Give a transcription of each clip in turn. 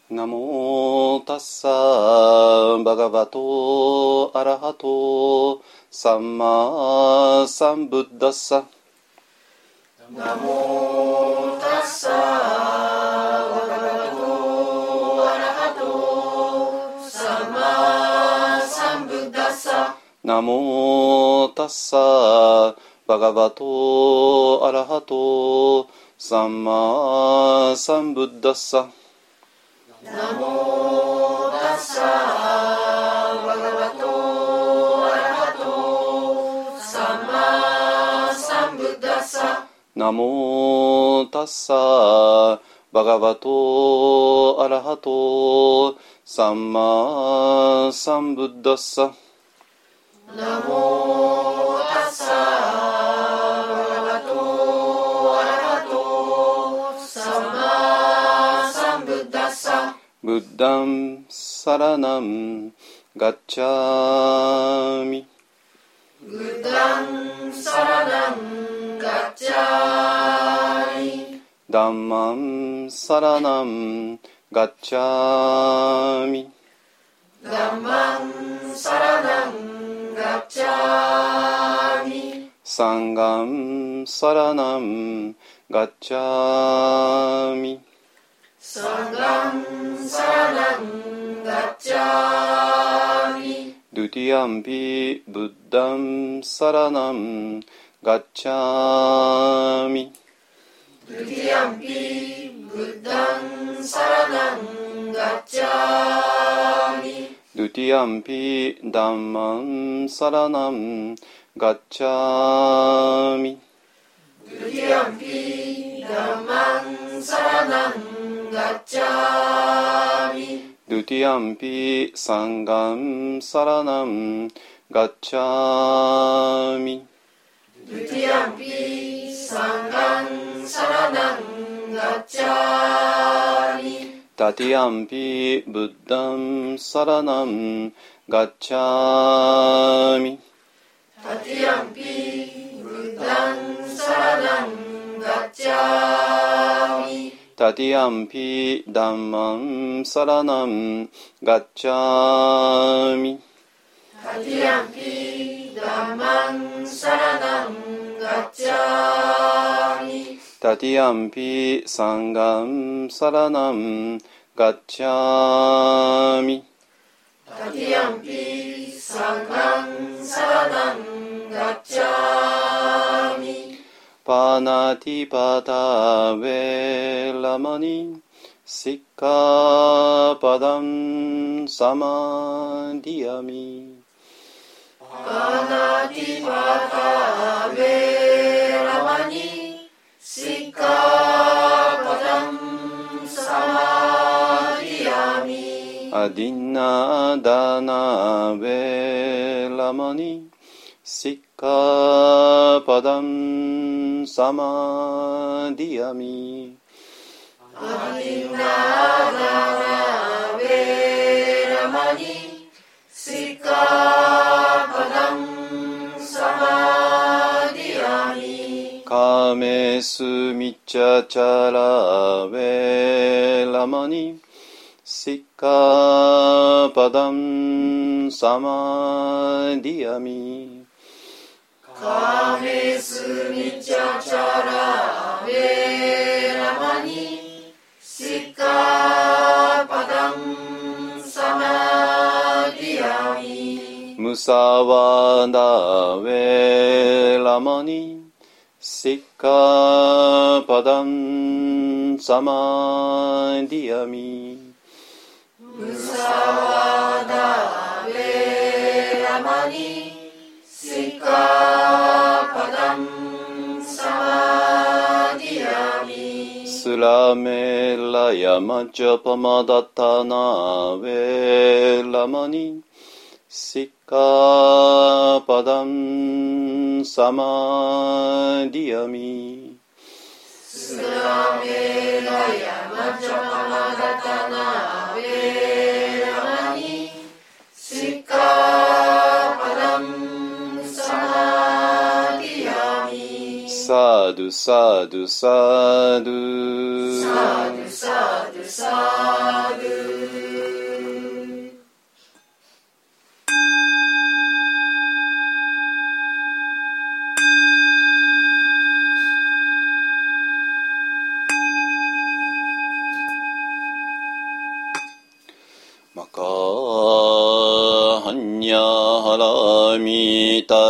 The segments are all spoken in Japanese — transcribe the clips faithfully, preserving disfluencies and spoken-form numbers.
ナモタッサーバガバトアラハトサンマサンブッダッサ。 ナモタッサーバガバトアラハトサンマサンブッダッサ。 ナモタッサーバガバトアラハトサンマサンブッダッサ。 ナモタッサーバガバトアラハトサンマサンブッダッサ。 ナモタッサーバガバトアラハトサンマサンブッダッサ。 ナモタッサーバガバトアラハトサンマサンブッダッサ。 ブッダンサラナンガッチャミ。 ブッダンサラナンガッチャミ。 ダンマンサラナンガッチャミ。 ダンマンサラナンガッチャミ。 サンガンサラナンガッチャミ。 サンガンサラナンガッチャミ。 ドゥティアンピブッダンサラナンガッチャミ。 ドゥティアンピブッダンサラナンガッチャミ。 ドゥティアンピダンマンサラナンガッチャミ。 ドゥティアンピダンマンサラナンガッチャミ。 ドゥティアンピサンガンサラナンガッチャミ。 ドゥティアンピサンガンサラナンガッチャミ。 タティアンピブッダンサラナンガッチャミ。 タティアンピブッダンサラナンガッチャミ。 タティアンピダンマンサラナンガッチャミ。 タティアンピダンマンサラナンガッチャミ。 タティアンピサンガンサラナンガッチャミ。 タティアンピサンガンサラナンガッチャミ。 パナティパタウェラマニシッカパダンサマディアミ。 パナティパタウェラマニシッカパダンサマディアミ。 アディナダナウェラマニシッカパダンサマディアミ。 アディナダナウェラマニシッカパダンサマディアミ。 カメスミチャチャラウェラマニシッカパダンサマディアミ。 カメスミチャチャラウェラマニシッカパダンサマディアミ。 ムサワダウェラマニシッカパダンサマディアミ。 ムサワダウェラマニシッカパダンサマディアミ。 スラメラヤマジャパマダタナウェラマニシッカパダンサマディアミ。 スラメラヤマジャパマダタナウェラマニシッカパダンサマディアミ。 サドゥサドゥサドゥサドゥサドゥサドゥ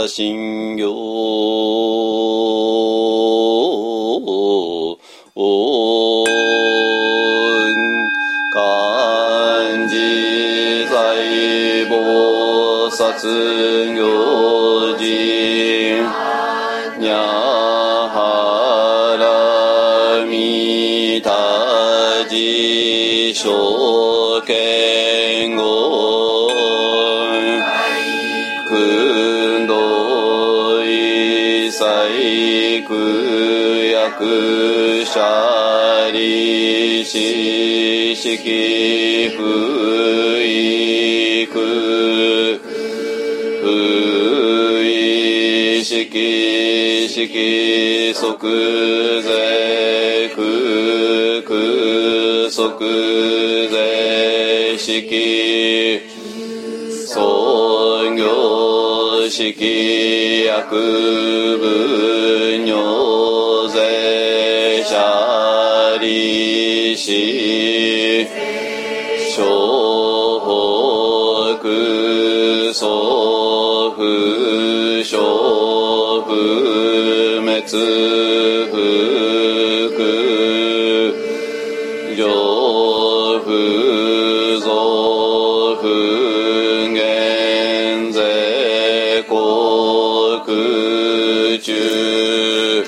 信行漢字財菩薩行人にゃはらみたじ証券語訓導一切苦役者利子式不意苦不意式式即税苦苦即税式創業式薬分尿税者利子小北祖不小不滅不上不増不減税国中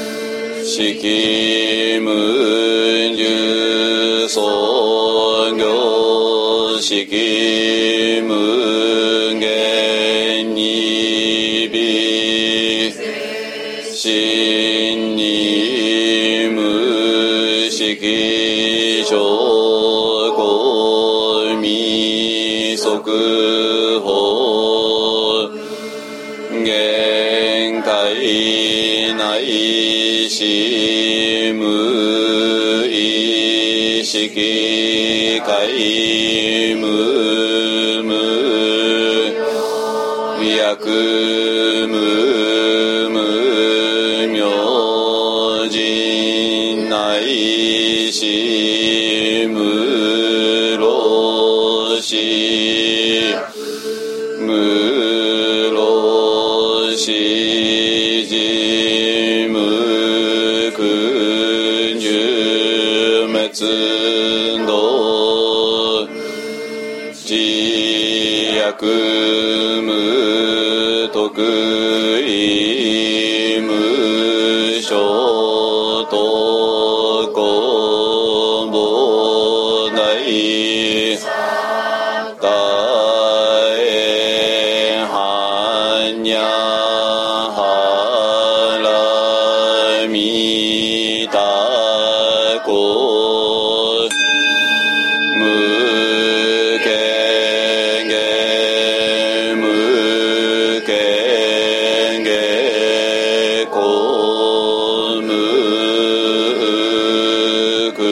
式無重創業式無限に微真に無式証拠未速報限界内し無意識界無無薬無無明人内し無老死無老死時無苦十滅道自薬無得意無所得公母大大般若波羅蜜多故無権限無権限公無空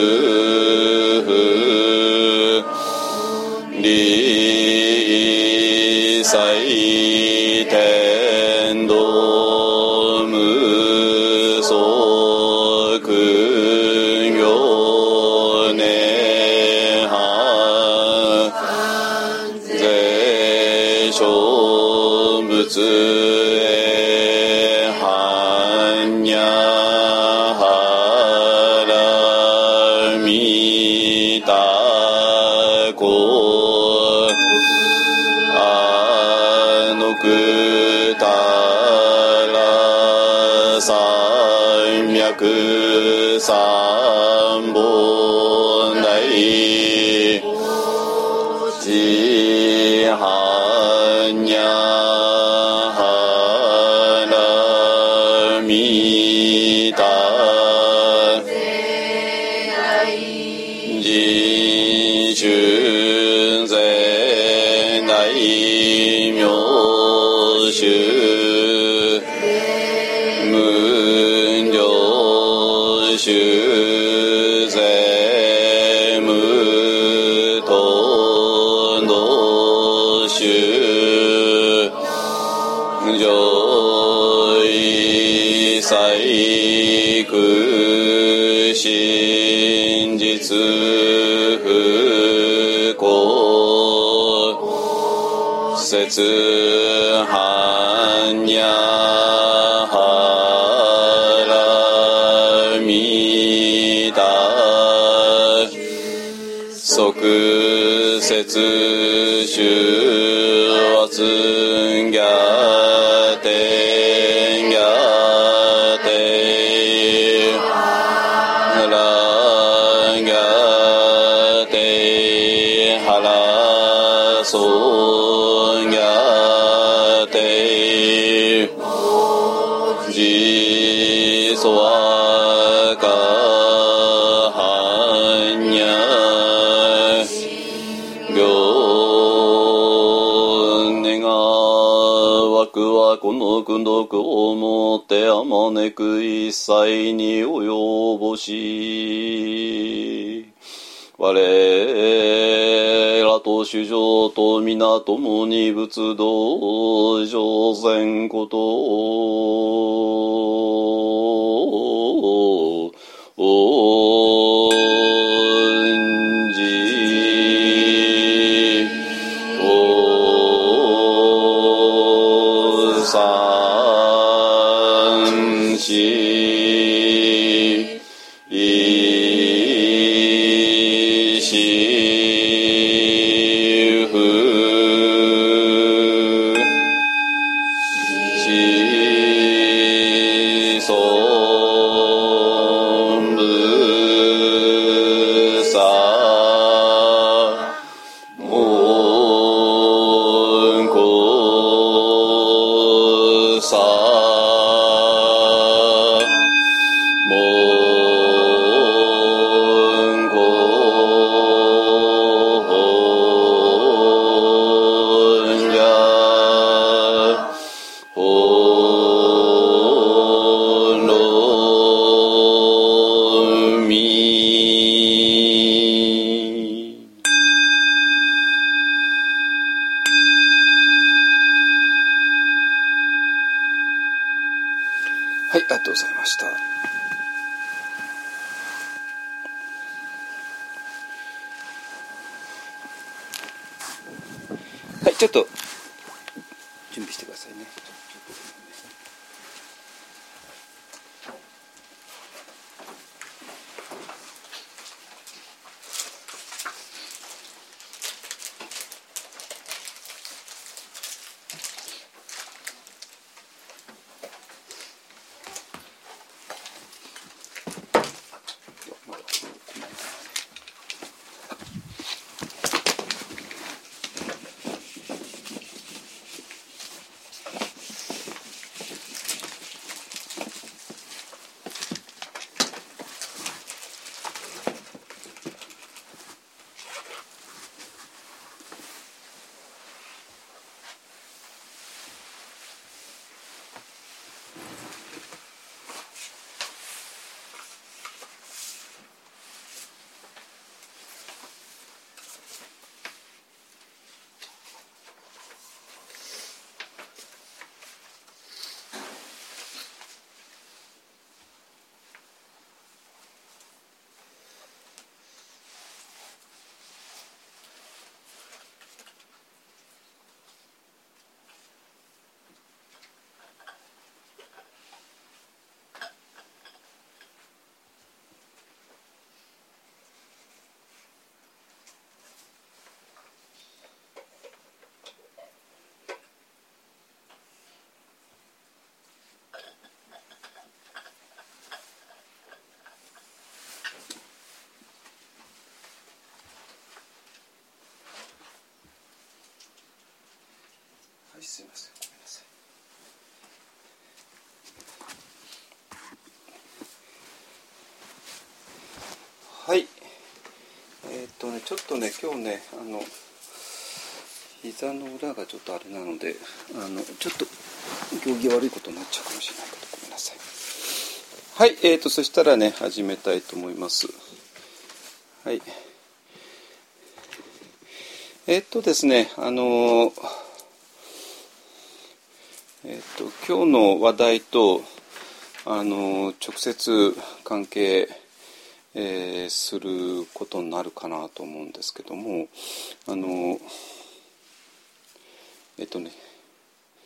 理祭天道無足行涅槃税小仏へ般若波羅蜜多故あのくたら三脈三本大自般若波羅蜜多人衆税大名衆無常衆税無等の衆上位細工真実不公説般にゃはらみだ即節終圧ギャテンギャテラギャテハラソギャテジソワカハニャ行願わくはこの功徳をもってあまねく一切に及ぼし我らと主上と皆共に仏道上善ことを恩じおさんしいしふしそんぶさもんこさもんこんじゃほんろみはい、ありがとうございました。はい、ちょっと準備してくださいね。はい、すいません、ごめんなさい。はい、えーっとねちょっとね今日ねあの膝の裏がちょっとあれなのであのちょっと行儀悪いことになっちゃうかもしれないけどごめんなさい。はい、えーっとそしたらね始めたいと思います。はい、えーっとですねあのえーっと今日の話題とあの直接関係えー、することになるかなと思うんですけども、あのえっとね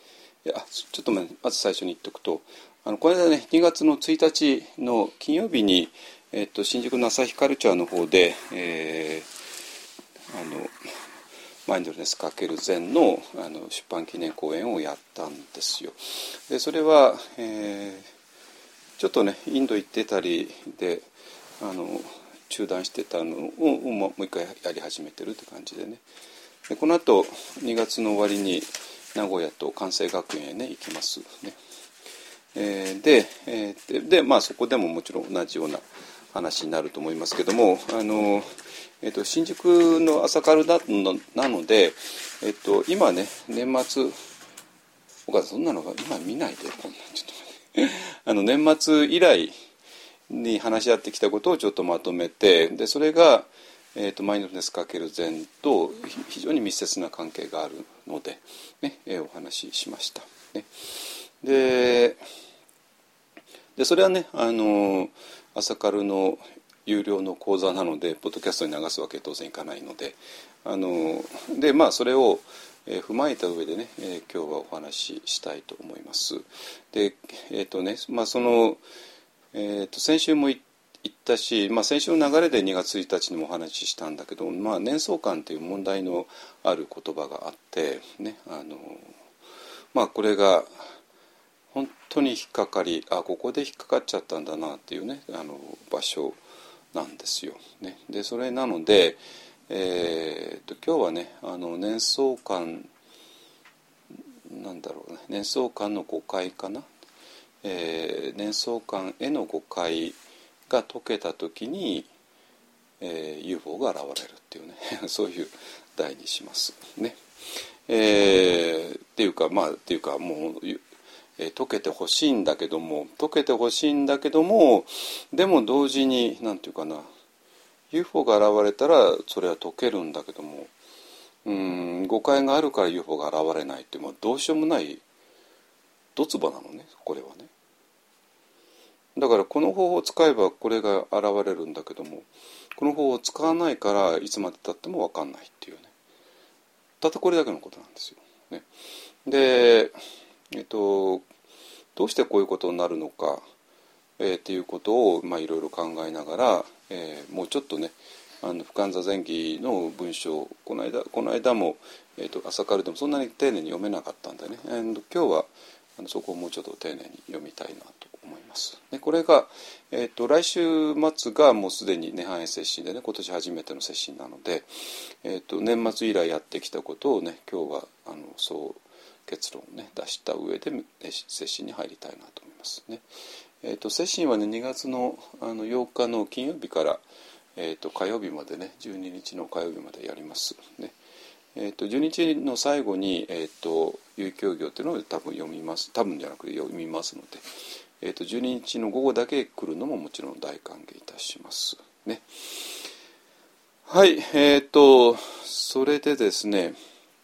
いやちょっとまず最初に言っておくと、あのこの間ねにがつのついたちの金曜日に、えっと、新宿の朝日カルチャーの方で、えー、あのマインドフルネス×禅 の, あの出版記念講演をやったんですよ。でそれは、えー、ちょっとねインド行ってたりであの中断してたのをもう一回やり始めてるって感じでね。でこの後にがつの終わりに名古屋と関西学院へね行きますね。えー、で,、えー、でまあそこでももちろん同じような話になると思いますけども、あの、えー、と新宿の朝カルだのなので、えー、と今ね年末お母さんそんなのが今見ないでこんなんちょっと待ってあの年末以来に話し合ってきたことをちょっとまとめて、でそれがえー、とマインドフルネス×禅と非常に密接な関係があるので、ねえー、お話ししました、ね、で, でそれはねあの朝カルの有料の講座なのでポッドキャストに流すわけ当然いかないので、あのでまあそれをえー、踏まえた上でね、えー、今日はお話ししたいと思います。でえっ、ー、とねまあその、えー、と先週も言って言ったし、まあ、先週の流れでにがつついたちにもお話ししたんだけど、まあ、年相関という問題のある言葉があって、ねあのまあ、これが本当に引っかかりあここで引っかかっちゃったんだなっていうねあの場所なんですよ、ね、でそれなので、えー、と今日はねあの年相関なんだろうね年相関の誤解かな、えー、年相関への誤解が解けた時に、えー、ユーフォー が現れるっていうねそういう題にしますね。えー、っていうかまあっていうかもう、えー、解けてほしいんだけども解けてほしいんだけどもでも同時になんていうかな ユーフォー が現れたらそれは解けるんだけどもうーん誤解があるから ユーフォー が現れないっていう、まあ、どうしようもないドツボなのねこれはね。だからこの方法を使えばこれが現れるんだけどもこの方法を使わないからいつまでたっても分かんないっていうねたったこれだけのことなんですよ、ね、で、えっと、どうしてこういうことになるのか、えー、っていうことをまあいろいろ考えながら、えー、もうちょっとねあの不完座前期の文章この間この間も、えー、と朝カルでもそんなに丁寧に読めなかったんでね、えー、今日はあのそこをもうちょっと丁寧に読みたいなと思います。でこれが、えー、と来週末がもうすでに涅槃へ接心でね今年初めての接心なので、えー、と年末以来やってきたことをね今日はあのそう結論をね出した上で接心に入りたいなと思いますね。えー、と接心はねにがつ の, あのようかの金曜日から、えー、と火曜日までねじゅうににちの火曜日までやりますね。えー、とじゅうににちの最後に、えー、と結教行というのを多分読みます多分じゃなくて読みますので、えー、とじゅうににちの午後だけ来るのももちろん大歓迎いたしますね。はい、えー、とそれでですね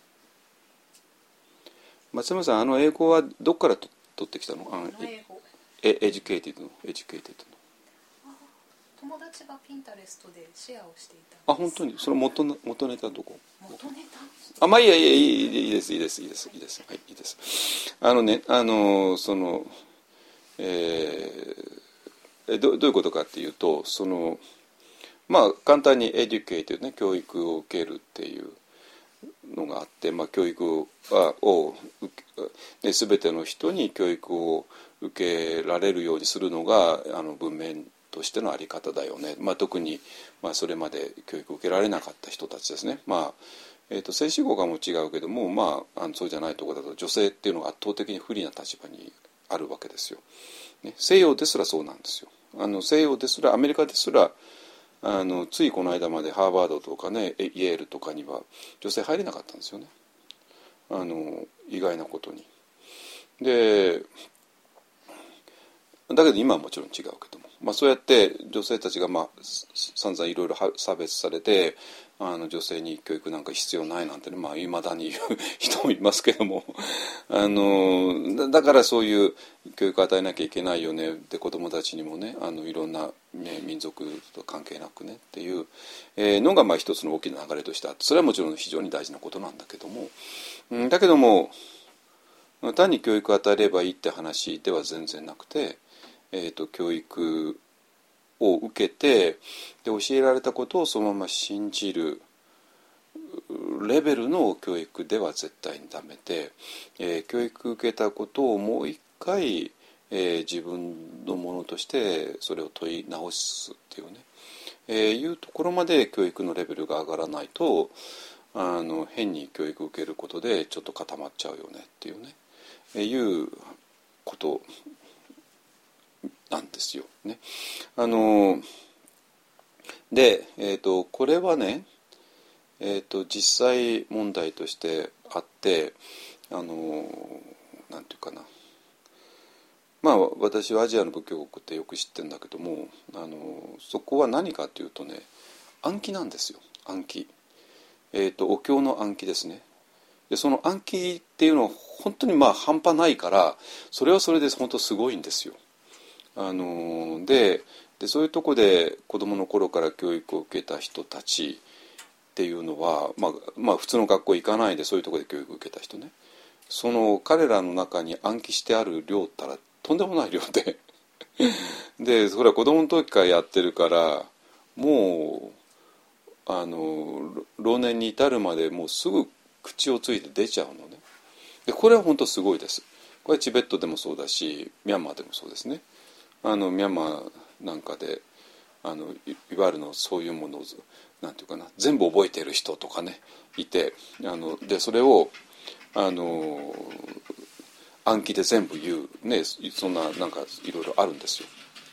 松山さんあの英語はどこからと取ってきたの？あの英語えエデュケイティドのエデュケイティドの友達がピンタレストでシェアをしていたんです。 あ本当にその 元, 元ネタはどこ？ 元ネタあまあいいやいやいいいいですいいですいいですいいですはいいいですあのねあのそのえー、ど, どういうことかっていうとそのまあ簡単にエデュケイティドね教育を受けるっていうのがあって、まあ、教育はをで全ての人に教育を受けられるようにするのがあの文明としての在り方だよね、まあ、特に、まあ、それまで教育を受けられなかった人たちですね。まあえー、と性思考がも違うけども、まあ、あのそうじゃないところだと女性っていうのが圧倒的に不利な立場にあるわけですよ、ね、西洋ですらそうなんですよ。あの西洋ですらアメリカですらあのついこの間までハーバードとかねイェールとかには女性入れなかったんですよね。あの意外なことに。でだけど今はもちろん違うけども、まあ、そうやって女性たちがまあ散々いろいろ差別されてあの女性に教育なんか必要ないなんてね、まあ、未だに言う人もいますけどもあのだからそういう教育を与えなきゃいけないよねって子どもたちにもねあのいろんな、ね、民族と関係なくねっていうのがまあ一つの大きな流れとしてあってそれはもちろん非常に大事なことなんだけども、うん、だけども単に教育を与えればいいって話では全然なくて、えーと、教育を受けてで教えられたことをそのまま信じるレベルの教育では絶対にダメで、えー、教育受けたことをもう一回、えー、自分のものとしてそれを問い直すっていうね、えー、いうところまで教育のレベルが上がらないとあの変に教育を受けることでちょっと固まっちゃうよねっていうね、えー、いうことなんですよね。あので、えーと、これはね、えーと、実際問題としてあって、あのなんていうかな、まあ私はアジアの仏教国ってよく知ってるんだけども、あのそこは何かというとね、暗記なんですよ。暗記、えーと、お経の暗記ですね。でその暗記っていうのは本当にまあ半端ないから、それはそれで本当すごいんですよ。あのででそういうとこで子どもの頃から教育を受けた人たちっていうのは、まあ、まあ普通の学校行かないでそういうとこで教育を受けた人ね、その彼らの中に暗記してある量ったらとんでもない量ででそれは子どもの時からやってるからもうあの老年に至るまでもうすぐ口をついて出ちゃうのね。でこれは本当すごいです。これはチベットでもそうだしミャンマーでもそうですね。あのミャンマーなんかであの い, いわゆるのそういうものをなんていうかな全部覚えている人とかねいて、あのでそれをあの暗記で全部言うね、そんななんかいろいろあるんですよ。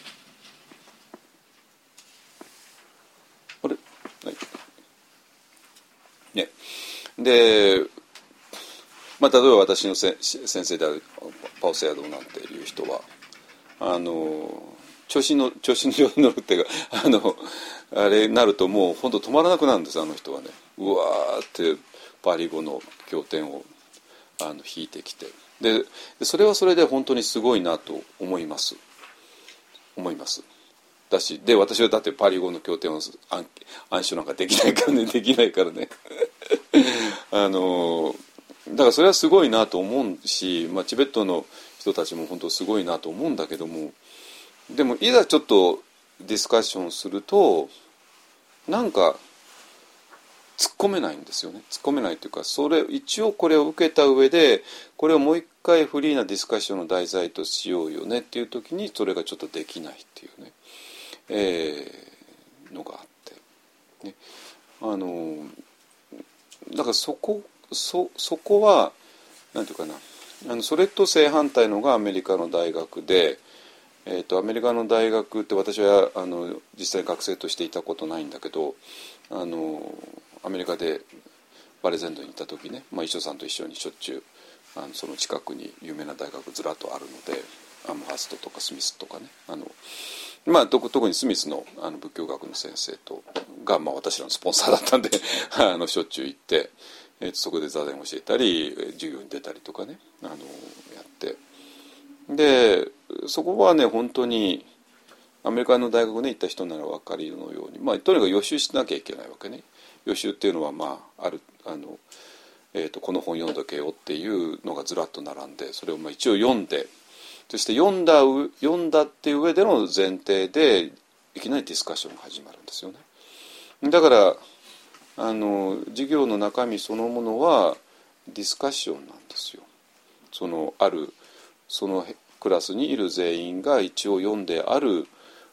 あれ、はい、ね、で、まあ、例えば私のせ先生であるパオセアドなんていう人はあの調子の調子に乗るっていうかあのあれになるともう本当止まらなくなるんです。あの人はね、うわーってパリ語の経典をあの弾いてきて、でそれはそれで本当にすごいなと思います思いますだし、で私はだってパリ語の経典を暗暗唱なんかできないからねできないからねあのだからそれはすごいなと思うし、まあ、チベットの人たちも本当すごいなと思うんだけども、でもいざちょっとディスカッションするとなんか突っ込めないんですよね。突っ込めないというか、それ一応これを受けた上でこれをもう一回フリーなディスカッションの題材としようよねっていう時にそれがちょっとできないっていうね、えー、のがあって、ね、あのだからそこそそこはなんていうかな、あのそれと正反対のがアメリカの大学で。えー、とアメリカの大学って私はあの実際学生としていたことないんだけど、あのアメリカでバレゼンドに行った時ね、まあ、一緒さんと一緒にしょっちゅうあのその近くに有名な大学ずらっとあるので、アムハストとかスミスとかね、あの、まあ、特にスミスの、あの仏教学の先生とが、まあ、私らのスポンサーだったんであのしょっちゅう行って、えー、とそこで座禅を教えたり授業に出たりとかね、あのやってでそこはね本当にアメリカの大学に行った人なら分かりのように、まあ、とにかく予習しなきゃいけないわけね。予習っていうのは、まあ、あるあの、えー、とこの本読んどけよっていうのがずらっと並んで、それをまあ一応読んで、そして読んだ読んだっていう上での前提でいきなりディスカッションが始まるんですよね。だからあの授業の中身そのものはディスカッションなんですよ。そのあるそのクラスにいる全員が一応読んである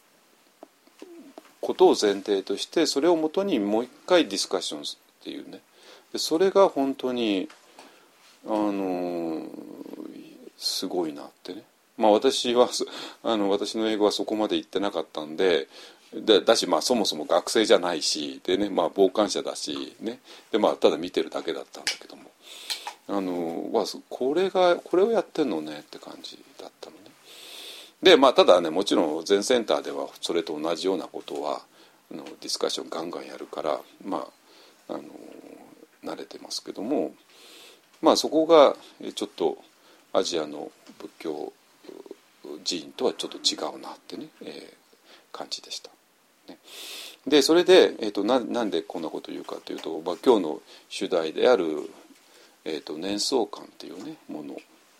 ことを前提として、それをもとにもう一回ディスカッションっていうね、でそれが本当にあのすごいなってね。まあ私はあの私の英語はそこまで行ってなかったんで、でだし、まあそもそも学生じゃないしでね、まあ傍観者だしね、でまあただ見てるだけだったんだけども、あのわこれがこれをやってんのねって感じだったのね。でまあただね、もちろん全センターではそれと同じようなことはあのディスカッションガンガンやるから、まああの慣れてますけども、まあそこがちょっとアジアの仏教寺院とはちょっと違うなってね、えー、感じでした。ね、でそれで、えーと、な, なんでこんなことを言うかというと、まあ、今日の主題であるえー、と念想観っていうねもの、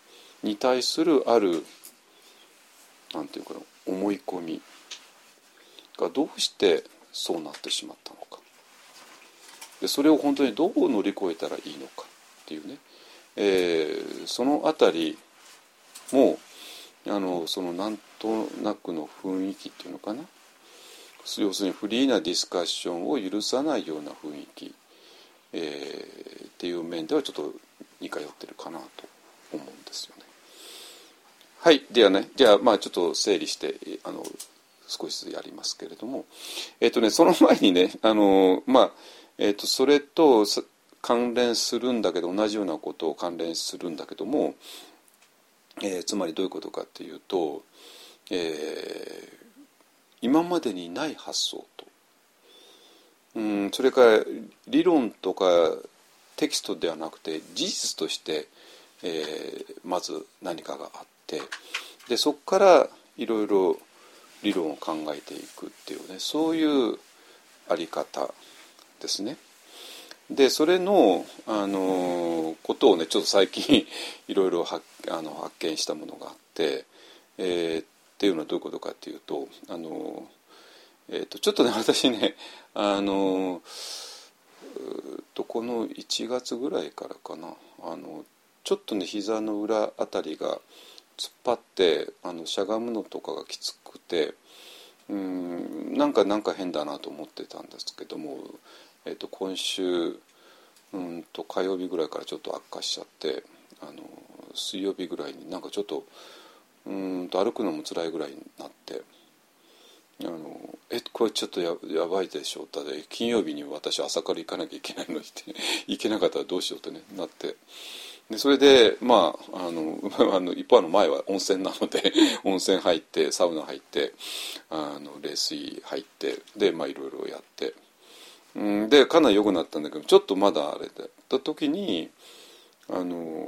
に対するあるなんていうかな思い込みがどうしてそうなってしまったのか、でそれを本当にどう乗り越えたらいいのかっていうね、えー、そのあたりもあのそのなんとなくの雰囲気っていうのかな、要するにフリーなディスカッションを許さないような雰囲気、えー、っていう面ではちょっと似通ってるかなと思うんですよね。はい、ではね、じゃあまあちょっと整理してあの少しずつやりますけれども、えっとねその前にねあのまあえっとそれと関連するんだけど同じようなことを関連するんだけども、えー、つまりどういうことかっていうと、えー、今までにない発想と、うん、それから理論とかテキストではなくて事実として、えー、まず何かがあって、でそこからいろいろ理論を考えていくっていうね、そういうあり方ですね。でそれの、あのことをねちょっと最近いろいろ発あの発見したものがあって、えー、っていうのはどういうことかっていうと、あの、えー、とちょっとね私ねあのとこのいちがつぐらいからかな、あのちょっとね膝の裏あたりが突っ張ってあのしゃがむのとかがきつくて、うーんなんかなんか変だなと思ってたんですけども、えー、と今週うんと火曜日ぐらいからちょっと悪化しちゃって、あの水曜日ぐらいになんかちょっとうんと歩くのも辛いぐらいになって、あのえこれちょっと や, やばいでしょう、だって金曜日に私朝から行かなきゃいけないのに行けなかったらどうしようってねなって、でそれでまああのあの一方の前は温泉なので温泉入ってサウナ入ってあの冷水入ってでまあいろいろやって、うんでかなり良くなったんだけど、ちょっとまだあれだった時にあの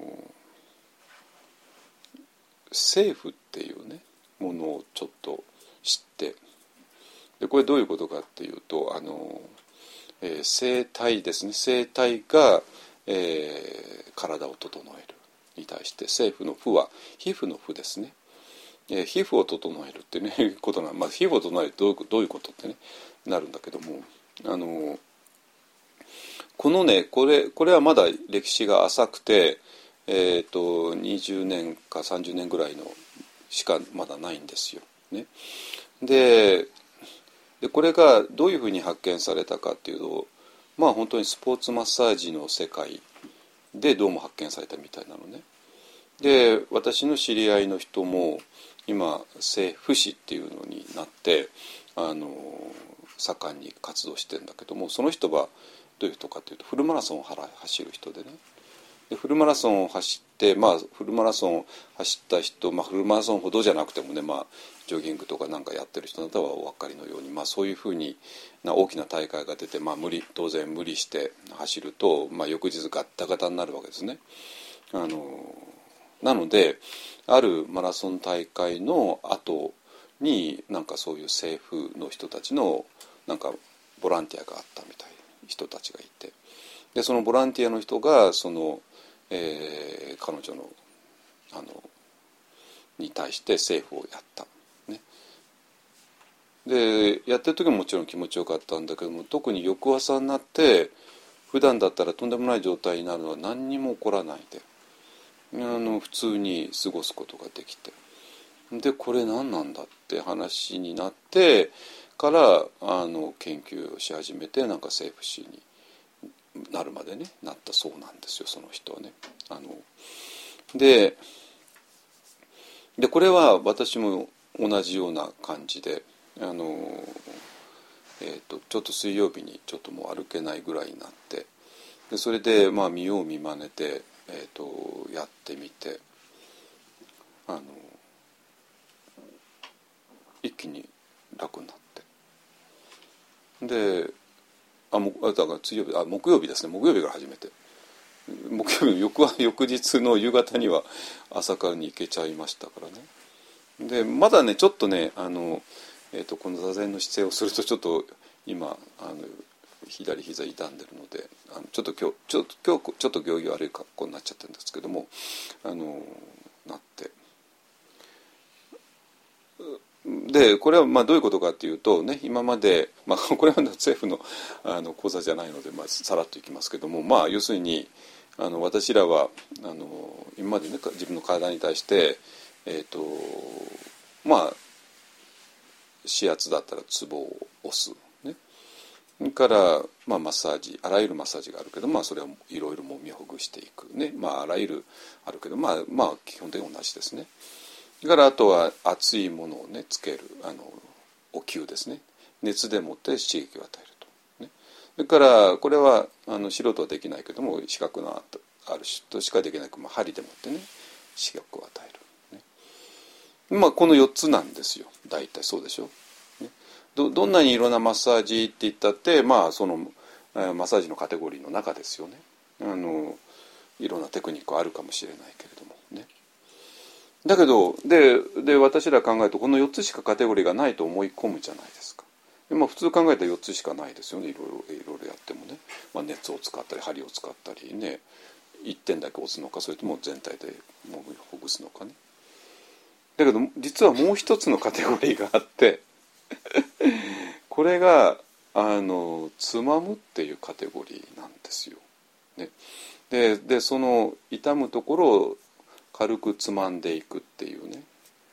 政府っていうねものをちょっと知って、でこれどういうことかっていうと、あの、えー、生体ですね、生体が、えー、体を整えるに対して政府の負は皮膚の負ですね、えー、皮膚を整えるってねことな、まあ、皮膚を整えるどういうどういうことってねなるんだけども、あのこのねこれこれはまだ歴史が浅くて、えー、とにじゅうねんかさんじゅうねんぐらいのしかまだないんですよ、ね、ででこれがどういうふうに発見されたかっていうと、まあ本当にスポーツマッサージの世界でどうも発見されたみたいなのね。で私の知り合いの人も今整復師っていうのになってあの盛んに活動してるんだけども、その人はどういう人かというとフルマラソンを走る人でね、でフルマラソンを走って、まあ、フルマラソンを走った人、まあ、フルマラソンほどじゃなくてもね、まあ、ジョギングとかなんかやってる人などはお分かりのように、まあ、そういうふうにな大きな大会が出て、まあ、無理当然無理して走ると、まあ、翌日ガッタガタになるわけですね。あのなのであるマラソン大会の後になんかそういう政府の人たちのなんかボランティアがあったみたいな人たちがいて、でそのボランティアの人がそのえー、彼女のあのに対して政府をやった、ね、でやってる時ももちろん気持ちよかったんだけども、特に翌朝になって普段だったらとんでもない状態になるのは何にも起こらないであの普通に過ごすことができて、でこれ何なんだって話になってからあの研究をし始めて、なんか政府史になるまでねなったそうなんですよ、その人はね。あのででこれは私も同じような感じで、あの、えーと、ちょっと水曜日にちょっともう歩けないぐらいになって、でそれでまあ見よう見まねで、えーと、やってみて、あの一気に楽になって、であもだから水曜日あ木曜日ですね木曜日から始めて、木曜日の翌翌日の夕方には朝からに行けちゃいましたからね。でまだねちょっとねあの、えー、とこの座禅の姿勢をするとちょっと今あの左膝痛んでるので、あのちょっと今日ちょっと今日ちょっと行儀悪い格好になっちゃってるんですけども、あのなって、でこれはまあどういうことかっていうとね、今まで、まあ、これは政府の、あの講座じゃないので、まあ、さらっといきますけども、まあ要するにあの私らはあの今までね自分の体に対してえっとまあ指圧だったらツボを押すね、それから、まあ、マッサージ、あらゆるマッサージがあるけど、まあ、それはいろいろもみほぐしていくね、まあ、あらゆるあるけど、まあ、まあ基本的に同じですね。それからあとは熱いものをねつける、あのお灸ですね、熱でもって刺激を与えると、ね、それからこれはあの素人はできないけども資格のある人しかできない、まあ、針でもってね刺激を与える、ね、まあこのよっつなんですよ大体。そうでしょ、ね、ど, どんなにいろんなマッサージって言ったって、まあそのマッサージのカテゴリーの中ですよね。あのいろんなテクニックはあるかもしれないけれどもね。だけど で, で私ら考えるとこのよっつしかカテゴリーがないと思い込むじゃないですか。で、まあ、普通考えたらよっつしかないですよね。いろいろいろいろやってもね、まあ、熱を使ったり針を使ったりね、いってんだけ押すのかそれとも全体でもみほぐすのかね。だけど実はもう一つのカテゴリーがあってこれがあのつまむっていうカテゴリーなんですよ、ね、で, でその痛むところを軽くつまんでいくっていうね、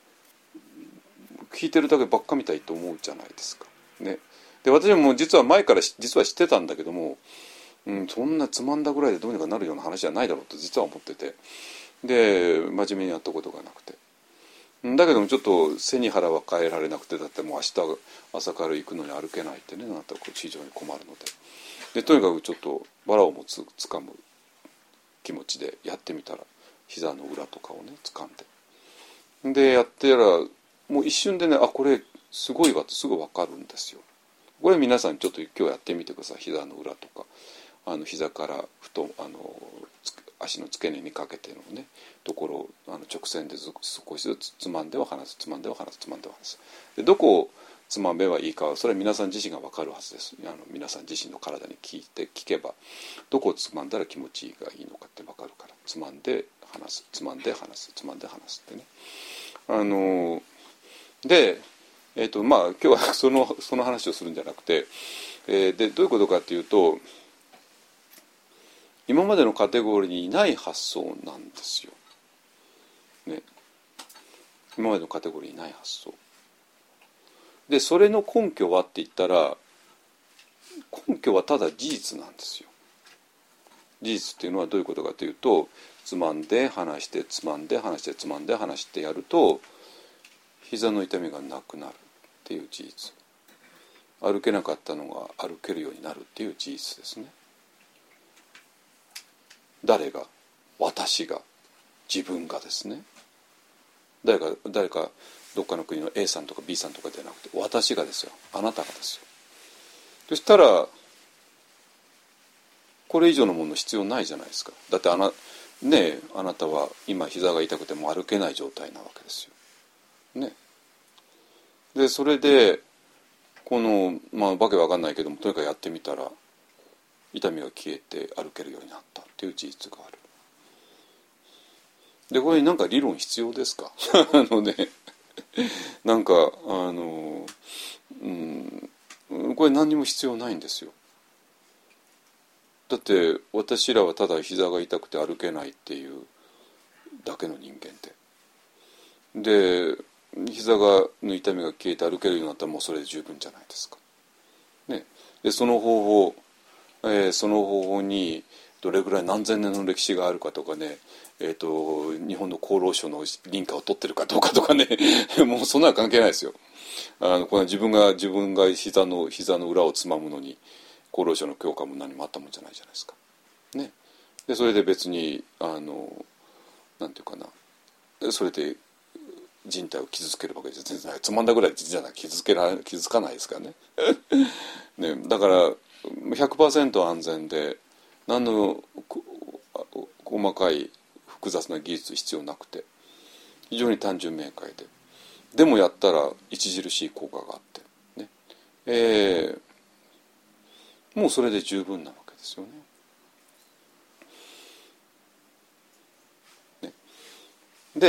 聞いてるだけばっかみたいと思うじゃないですか、ね、で私も実は前から実は知ってたんだけども、うん、そんなつまんだぐらいでどうにかなるような話じゃないだろうと実は思ってて、で真面目にやったことがなくて、だけどもちょっと背に腹は変えられなくて、だってもう明日朝から行くのに歩けないってねなったら非常に困るので、でとにかくちょっとバラをもつつかむ気持ちでやってみたら膝の裏とかをね掴んで、でやってやらもう一瞬でね、あこれすごいわってすぐ分かるんですよ。これ皆さんちょっと今日やってみてください。膝の裏とかあの膝から太あの足の付け根にかけてのねところをあの直線で少しずつつまんでは離す、つまんでは離す、つまんでは離す。でどこをつまめばいいかはそれは皆さん自身が分かるはずです。あの皆さん自身の体に聞いて聞けばどこをつまんだら気持ちがいいのかって分かるから、つまんで離す、つまんで離す、つまんで離すってね。あので、えーとまあ、今日はその、その話をするんじゃなくて、えー、でどういうことかっていうと、今までのカテゴリーにない発想なんですよ、ね、今までのカテゴリーにない発想で、それの根拠はって言ったら根拠はただ事実なんですよ。事実っていうのはどういうことかというと、つまんで離してつまんで離してつまんで離してやると膝の痛みがなくなるっていう事実、歩けなかったのが歩けるようになるっていう事実ですね。誰が？私が、自分がですね。誰か誰かどっかの国の A さんとか B さんとかじゃなくて私がですよ、あなたがですよ。そしたらこれ以上のもの必要ないじゃないですか。だってあなねえ、あなたは今膝が痛くても歩けない状態なわけですよ。ね。でそれでこのまあわけわかんないけどもとにかくやってみたら痛みが消えて歩けるようになったっていう事実がある。でこれに何か理論必要ですかあのねなんかあの、うん、これ何にも必要ないんですよ。だって私らはただ膝が痛くて歩けないっていうだけの人間で、で膝がの痛みが消えて歩けるようになったらもうそれで十分じゃないですか。ね、でその方法、えー、その方法にどれぐらい何千年の歴史があるかとかね、えーと、日本の厚労省の認可を取ってるかどうかとかねもうそんなの関係ないですよ。あのこの自分が自分が膝の膝の裏をつまむのに厚労省の許可も何もあったもんじゃないじゃないですか。ね、でそれで別にあのなんていうかな、それで人体を傷つけるわけじゃ全然ない。つまんだぐらいじゃない傷つけら傷つかないですからねね、だから ひゃくパーセント 安全で何の細かい複雑な技術必要なくて非常に単純明快で、でもやったら著しい効果があってね、えー、もうそれで十分なわけですよね。ねで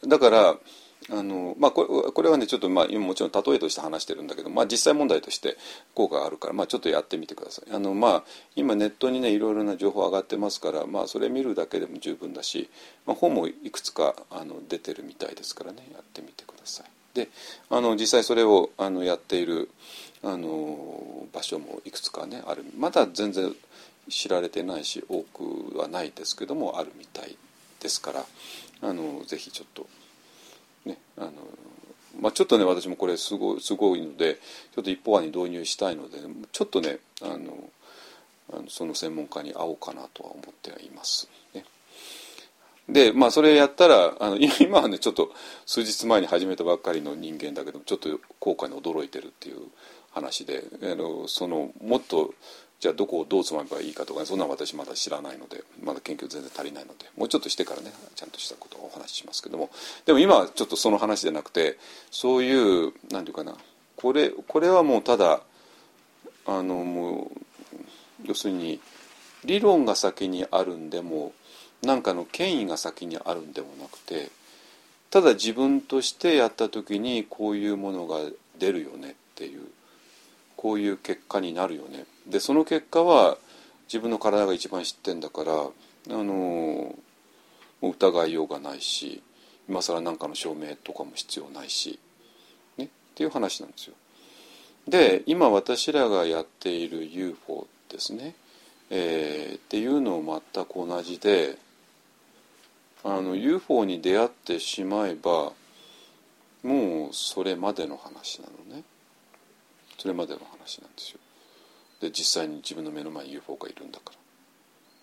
だからあの、まあ、これ、これはねちょっと、まあ、今もちろん例えとして話してるんだけど、まあ、実際問題として効果があるから、まあ、ちょっとやってみてください。あの、まあ、今ネットにねいろいろな情報上がってますから、まあ、それ見るだけでも十分だし、まあ、本もいくつかあの出てるみたいですからね、やってみてください。であの実際それをあのやっているあの場所もいくつかねある。まだ全然知られてないし多くはないですけどもあるみたいですから、あのぜひちょっとね、あのまあ、ちょっとね私もこれすごい、すごいのでちょっと一方案に導入したいのでちょっとねあのあのその専門家に会おうかなとは思ってはいますね。でまあそれやったらあの今はねちょっと数日前に始めたばっかりの人間だけどちょっと効果に驚いてるっていう話で、あのそのもっとじゃあどこをどうつまめばいいかとか、ね、そんなの私まだ知らないのでまだ研究全然足りないのでもうちょっとしてからねちゃんとしたことをお話ししますけども、でも今はちょっとその話じゃなくてそういうなんていうかな、これこれはもうただあのもう要するに理論が先にあるんでもなんかの権威が先にあるんでもなくて、ただ自分としてやった時にこういうものが出るよねっていう、こういう結果になるよね。でその結果は自分の体が一番知ってんだから、あのもう疑いようがないし、今更何かの証明とかも必要ないし、ね、っていう話なんですよ。で今私らがやっている ユーフォー ですね、えー、っていうのも全く同じで、あの ユーフォー に出会ってしまえばもうそれまでの話なのね。それまでの話なんですよ。で実際に自分の目の前に ユーフォー がいるんだから、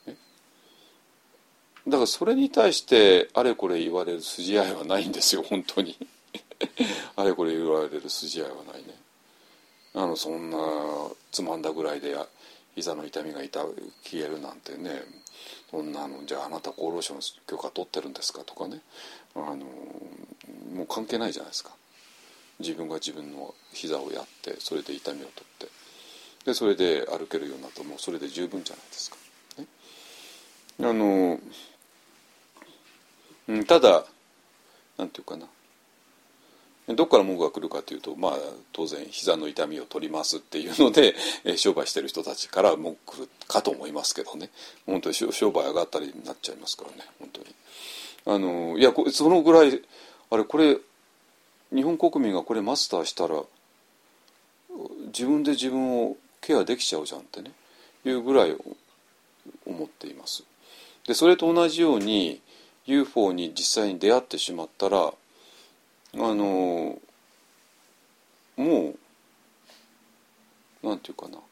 ね、だからそれに対してあれこれ言われる筋合いはないんですよ本当にあれこれ言われる筋合いはないね。あのそんなつまんだぐらいで膝の痛みが痛消えるなんてね、そんなのじゃああなた厚労省の許可取ってるんですかとかね、あのもう関係ないじゃないですか。自分が自分の膝をやってそれで痛みを取ってでそれで歩けるようになるともうそれで十分じゃないですか、ね、あの、うん、ただなんていうかな、どこから文句が来るかというと、まあ当然膝の痛みを取りますっていうので、えー、商売してる人たちから文句来るかと思いますけどね。本当に商売上がったりになっちゃいますからね本当に。あのいやそのぐらいあれこれ日本国民がこれマスターしたら自分で自分をケアできちゃうじゃんってねいうぐらい思っています。でそれと同じように ユーフォー に実際に出会ってしまったらあのもうなんていうかな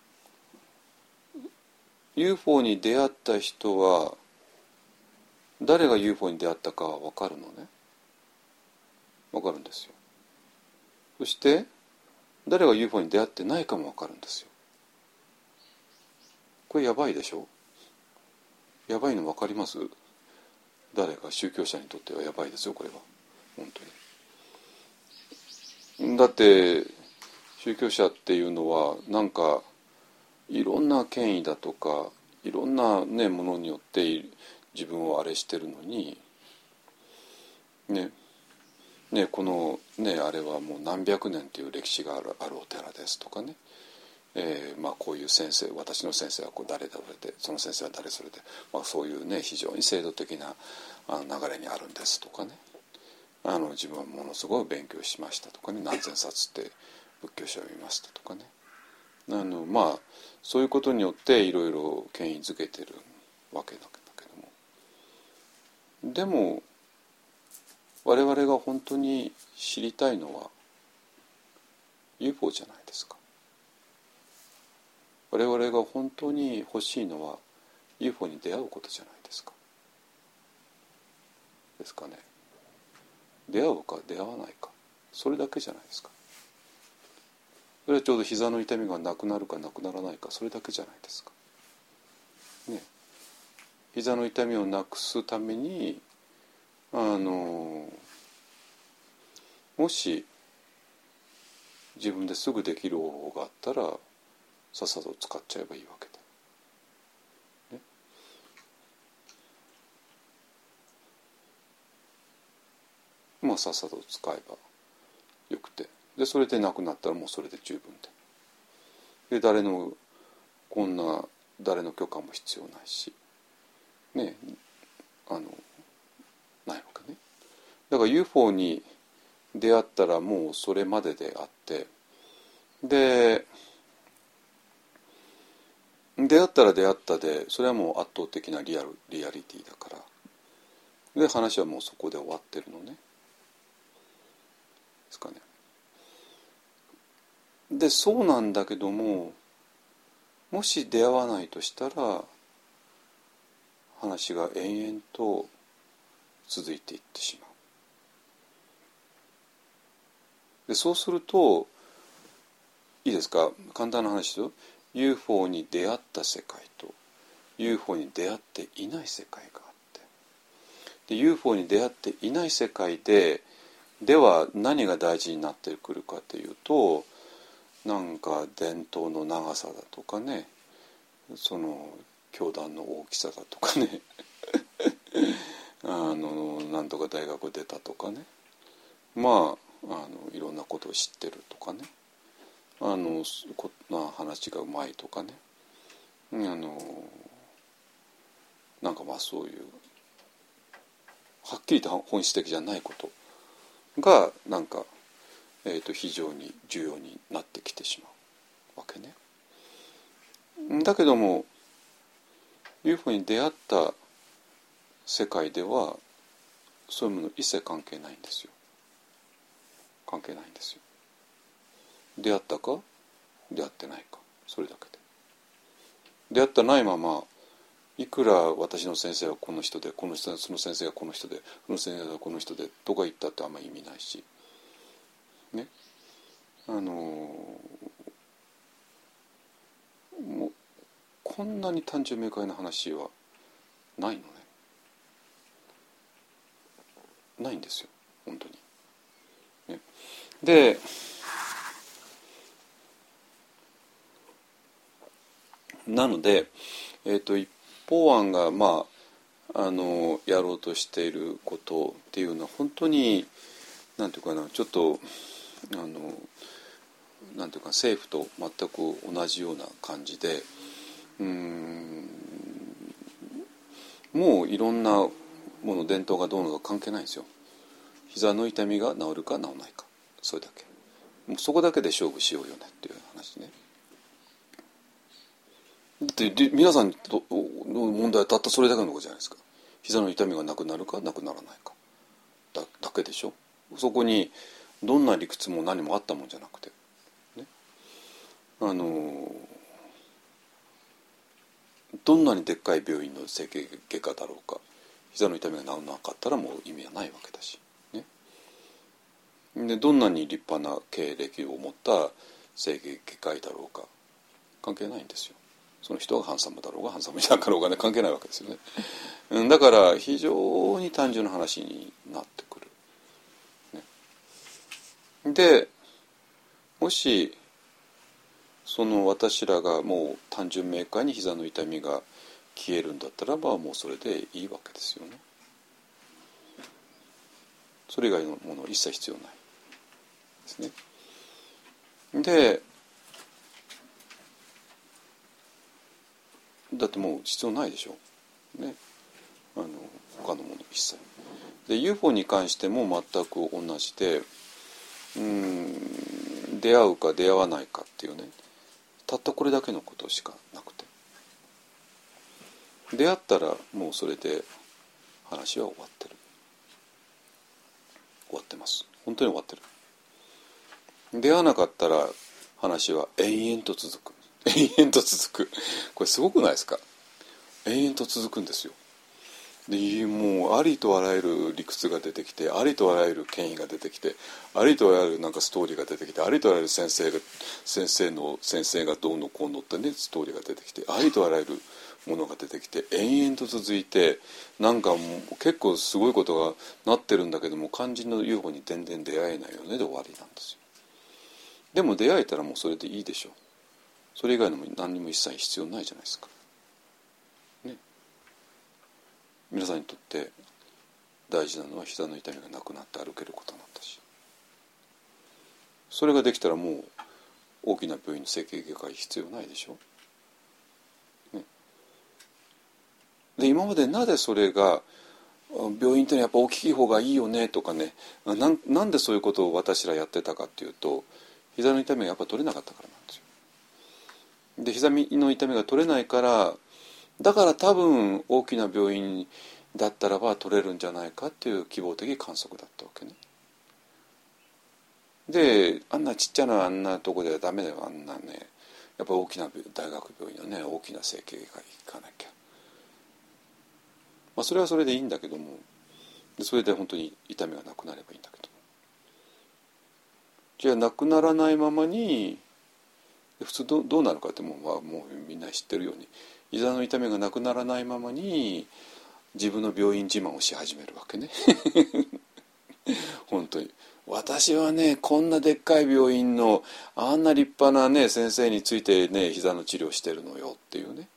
ユーフォー に出会った人は誰が ユーフォー に出会ったかは分かるのね。分かるんですよ。そして誰が ユーフォー に出会ってないかも分かるんですよ。これやばいでしょ。やばいの分かります？誰か宗教者にとってはやばいですよこれは本当に。だって宗教者っていうのはなんかいろんな権威だとかいろんな、ね、ものによって自分をあれしてるのにねねこのねあれはもう何百年という歴史がある、あるお寺ですとかね、えーまあ、こういう先生私の先生はこう誰だでその先生は誰それで、まあ、そういうね非常に制度的なあの流れにあるんですとかね、あの自分はものすごい勉強しましたとかね、何千冊って仏教書を読みましたとかね、あのまあそういうことによっていろいろ権威づけてるわけだけども、でも我々が本当に知りたいのは ユーフォー じゃないですか。我々が本当に欲しいのは ユーフォー に出会うことじゃないですか。ですかね。出会うか出会わないか、それだけじゃないですか。それはちょうど膝の痛みがなくなるかなくならないか、それだけじゃないですか。ね、膝の痛みをなくすためにあのもし自分ですぐできる方法があったらさっさと使っちゃえばいいわけで、ね、 もさっさと使えばよくて、でそれでなくなったらもうそれで十分で、で誰のこんな誰の許可も必要ないしね、あのないわけね。だから ユーフォー に出会ったらもうそれまでであって、で出会ったら出会ったで、それはもう圧倒的なリアルリアリティだから、で話はもうそこで終わってるのね。ですかね。でそうなんだけども、もし出会わないとしたら話が延々と続いていってしまう。でそうするといいですか、簡単な話と ユーフォー に出会った世界と ユーフォー に出会っていない世界があって、で ユーフォー に出会っていない世界ででは何が大事になってくるかというと、なんか伝統の長さだとかね、その教団の大きさだとかねあのなんとか大学出たとかね、まああのいろんなことを知ってるとかね、あのこな話がうまいとかね、あのなんかまあそういうはっきりと本質的じゃないことがなんか、えーと非常に重要になってきてしまうわけね。だけども ユーフォー に出会った世界ではそういうもの一切関係ないんですよ。関係ないんですよ。出会ったか出会ってないか、それだけで。出会ってないままいくら私の先生はこの人で、この人その先生がこの人で、その先生がこの人でとか言ったってあんまり意味ないしね、あのもうこんなに単純明快な話はないのね。ないんですよ本当に、ね、でなので、えーと、一方案がまああのやろうとしていることっていうのは本当になんていうかな、ちょっとあのなんていうか政府と全く同じような感じで、うーんもういろんなもの伝統がどうのか関係ないんですよ。膝の痛みが治るか治らないか、それだけ、もうそこだけで勝負しようよねっていう話ね。で皆さんの問題はたったそれだけのことじゃないですか。膝の痛みがなくなるかなくならないか だ, だけでしょ。そこにどんな理屈も何もあったもんじゃなくて、ね、あのどんなにでっかい病院の整形外科だろうか、膝の痛みが治らなかったらもう意味はないわけだし、ね、でどんなに立派な経歴を持った整形外科医だろうか関係ないんですよ。その人がハンサムだろうがハンサムじゃなかろうがね、関係ないわけですよね。だから非常に単純な話になってくる、ね、でもしその私らがもう単純明快に膝の痛みが消えるんだったらばもうそれでいいわけですよね。それ以外のもの一切必要ないですね。でだってもう必要ないでしょ、ね、あの他のもの一切で ユーフォー に関しても全く同じで、うーん出会うか出会わないかっていうね、たったこれだけのことしかなくて、出会ったらもうそれで話は終わってる、終わってます、本当に終わってる。出会わなかったら話は延々と続く、延々と続く。これすごくないですか。延々と続くんですよ。でもうありとあらゆる理屈が出てきて、ありとあらゆる権威が出てきて、ありとあらゆるなんかストーリーが出てきて、ありとあらゆる先生が先生の先生がどうのこうのってねストーリーが出てきて、ありとあらゆるものが出てきて延々と続いて、なんかもう結構すごいことがなってるんだけども、肝心の ユーフォー に全然出会えないよねで終わりなんですよ。でも出会えたらもうそれでいいでしょう。それ以外のも何にも一切必要ないじゃないですか、ね、皆さんにとって大事なのは膝の痛みがなくなって歩けることなんだし、それができたらもう大きな病院の整形外科医必要ないでしょ、ね、で今までなぜそれが病院ってのはやっぱ大きい方がいいよねとかね、な ん, なんでそういうことを私らやってたかっていうと、膝の痛みがやっぱ取れなかったからなんですよ。で膝の痛みが取れないから、だから多分大きな病院だったらば取れるんじゃないかっていう希望的観測だったわけね。であんなちっちゃなあんなとこではダメだよ、あんなね、やっぱ大きな大学病院のね大きな整形外科に行かなきゃ、まあ、それはそれでいいんだけども、それで本当に痛みがなくなればいいんだけど、じゃあなくならないままに普通 ど, どうなるかってもう、まあ、もうみんな知ってるように、膝の痛みがなくならないままに自分の病院自慢をし始めるわけね本当に私はねこんなでっかい病院のあんな立派なね先生についてね膝の治療してるのよっていうね、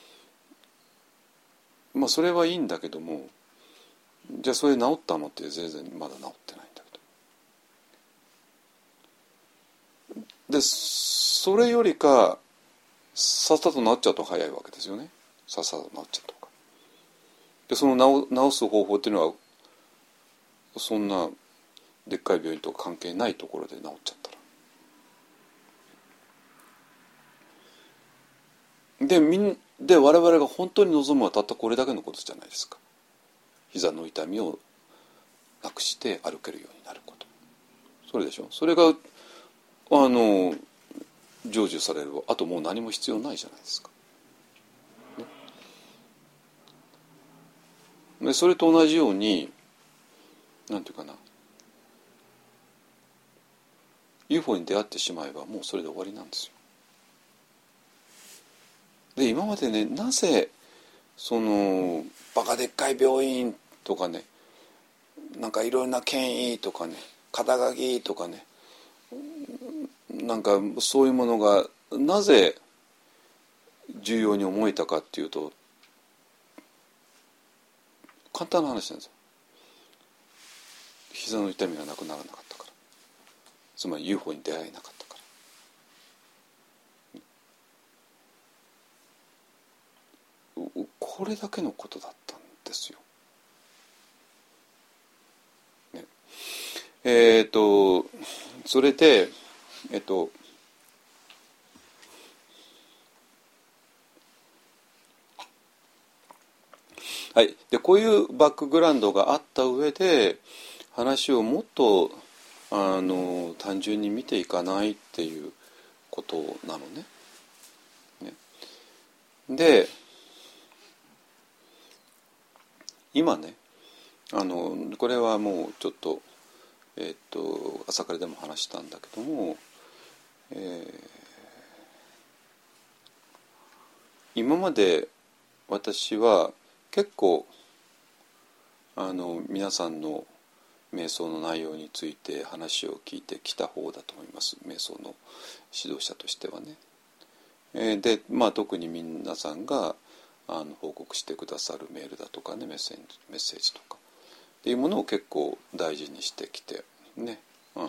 まあそれはいいんだけども、じゃあそれ治ったのって全然まだ治ってないんだけど、でそれよりかさっさと治っちゃうと早いわけですよね。さっさと治っちゃうとかで、その 治, 治す方法っていうのはそんなでっかい病院と関係ないところで治っちゃったら、でみんで我々が本当に望むのはたったこれだけのことじゃないですか。膝の痛みをなくして歩けるようになること、それでしょ。それがあの成就される、あともう何も必要ないじゃないですか、ね、でそれと同じようになんていうかな、 ユーフォー に出会ってしまえばもうそれで終わりなんですよ。で今までね、なぜそのバカでっかい病院とかね、なんかいろんな権威とかね、肩書きとかね、なんかそういうものがなぜ重要に思えたかっていうと、簡単な話なんですよ。膝の痛みがなくならなかったから、つまり ユーフォー に出会えなかったから、これだけのことだったんですよ、ね、えっとそれでえっとはい、でこういうバックグラウンドがあった上で話をもっとあの単純に見ていかないっていうことなのね。ねで今ね、あのこれはもうちょっと、えっと朝からでも話したんだけども、えー、今まで私は結構あの皆さんの瞑想の内容について話を聞いてきた方だと思います、瞑想の指導者としてはね。えー、で、まあ、特に皆さんがあの報告してくださるメールだとかね、メッセージ、メッセージとかっていうものを結構大事にしてきてね、あ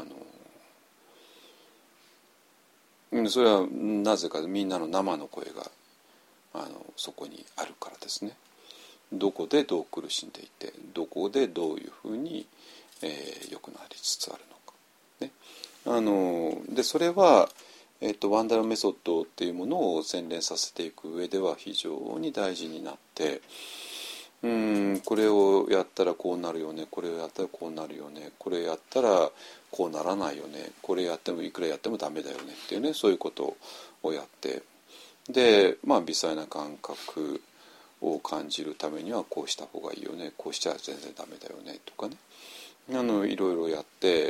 のそれはなぜかみんなの生の声があのそこにあるからですね。どこでどう苦しんでいて、どこでどういうふうに、えー、良くなりつつあるのか、ね、あのでそれは、えーと、ワンダラメソッドっていうものを洗練させていく上では非常に大事になって、うーんこれをやったらこうなるよね、これをやったらこうなるよね、これやったらこうならないよね、これやってもいくらやってもダメだよねっていうね、そういうことをやって、でまあ微細な感覚を感じるためにはこうした方がいいよね、こうしちゃ全然ダメだよねとかね、あのいろいろやって、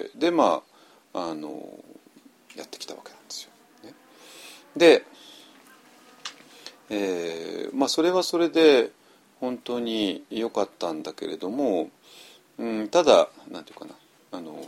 でまああのやってきたわけなんですよ、ね、で、えー、まあそれはそれで本当に良かったんだけれども、うん、ただなんていうかな、あの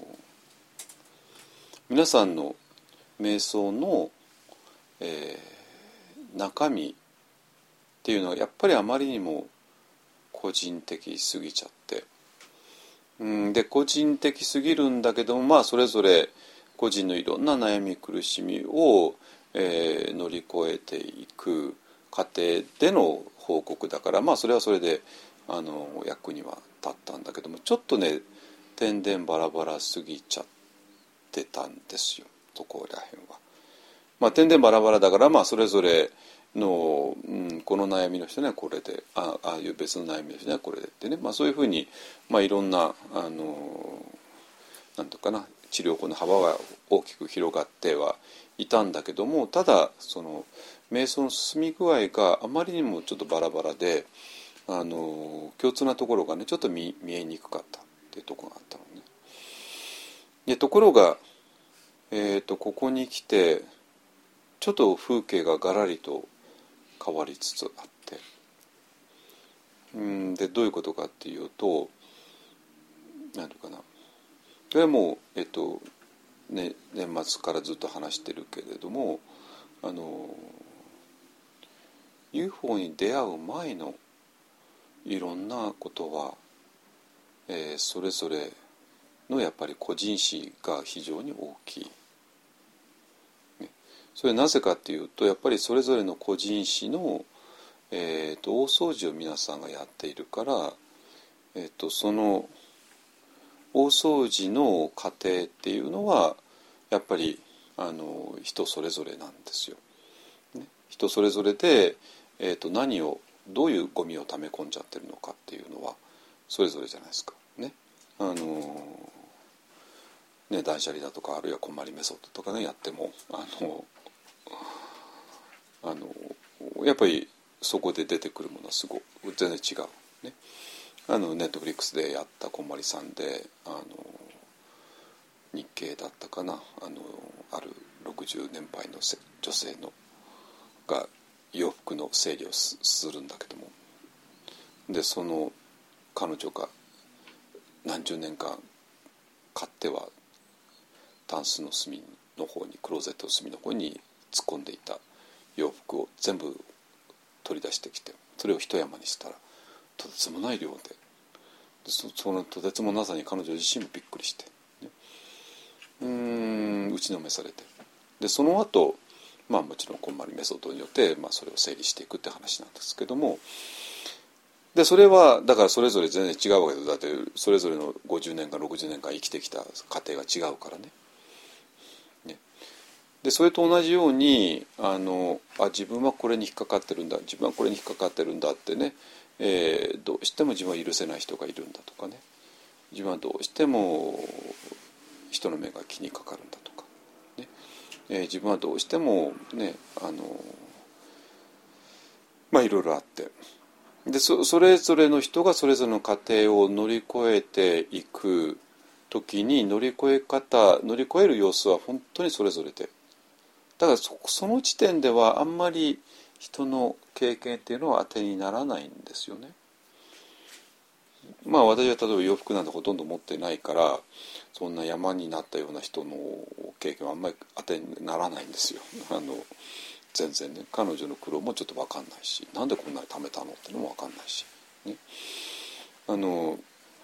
皆さんの瞑想の、えー、中身っていうのはやっぱりあまりにも個人的すぎちゃって、 うん、で個人的すぎるんだけども、まあそれぞれ個人のいろんな悩み苦しみを、えー、乗り越えていく過程での報告だから、まあそれはそれであの役には立ったんだけども、ちょっとね点々バラバラすぎちゃってたんですよ、そこら辺は。まあ点々バラバラだから、まあそれぞれの、うん、この悩みの人にはこれで、ああいう別の悩みの人にはこれでってね、まあ、そういうふうに、まあ、いろんなあのなんとかな治療法の幅が大きく広がってはいたんだけども、ただその瞑想の進み具合があまりにもちょっとバラバラで、あの共通なところがねちょっと 見, 見えにくかったっていうところがあったのね。でところが、えーと、ここに来てちょっと風景がガラリと変わりつつあって、うんでどういうことかっていうと、なんていうかな、これはもう、えっとね、年末からずっと話してるけれども、あの ユーフォー に出会う前のいろんなことは、えー、それぞれのやっぱり個人史が非常に大きい。それはなぜかっていうと、やっぱりそれぞれの個人史の、えー、と大掃除を皆さんがやっているから、えー、とその大掃除の過程っていうのはやっぱりあの人それぞれなんですよ。ね、人それぞれで、えー、と何をどういうゴミを溜め込んじゃってるのかっていうのはそれぞれじゃないですか。ね、あのね断捨離だとかあるいはこんまりメソッドとかねやってもあのあのやっぱりそこで出てくるものはすごい全然違う、ね、あのネットフリックスでやったこんまりさんで、あの日系だったかな、あのあるろくじゅう年配の女性のが洋服の整理を す, するんだけども、でその彼女が何十年間買ってはタンスの隅の方にクローゼットの隅の方に突っ込んでいた洋服を全部取り出してきて、それを一山にしたらとてつもない量で、で そ, そのとてつもなさに彼女自身もびっくりして、ね、うーん打ちのめされて、でその後、まあもちろんこんまりメソッドによって、まあ、それを整理していくって話なんですけども、でそれはだからそれぞれ全然違うわけです。だってそれぞれのごじゅうねんかんろくじゅうねんかん生きてきた過程が違うからね。でそれと同じようにあのあ自分はこれに引っかかってるんだ、自分はこれに引っかかってるんだってね、えー、どうしても自分は許せない人がいるんだとかね、自分はどうしても人の目が気にかかるんだとか、ねえー、自分はどうしてもねあのまあいろいろあって、で そ, それぞれの人がそれぞれの過程を乗り越えていく時に乗り越え方乗り越える様子は本当にそれぞれで、だから そ, その時点ではあんまり人の経験っていうのは当てにならないんですよね。まあ私は例えば洋服なんてほとんど持ってないからそんな山になったような人の経験はあんまり当てにならないんですよ。あの全然ね、彼女の苦労もちょっと分かんないし、なんでこんなに貯めたのっていうのも分かんないし、ね、あの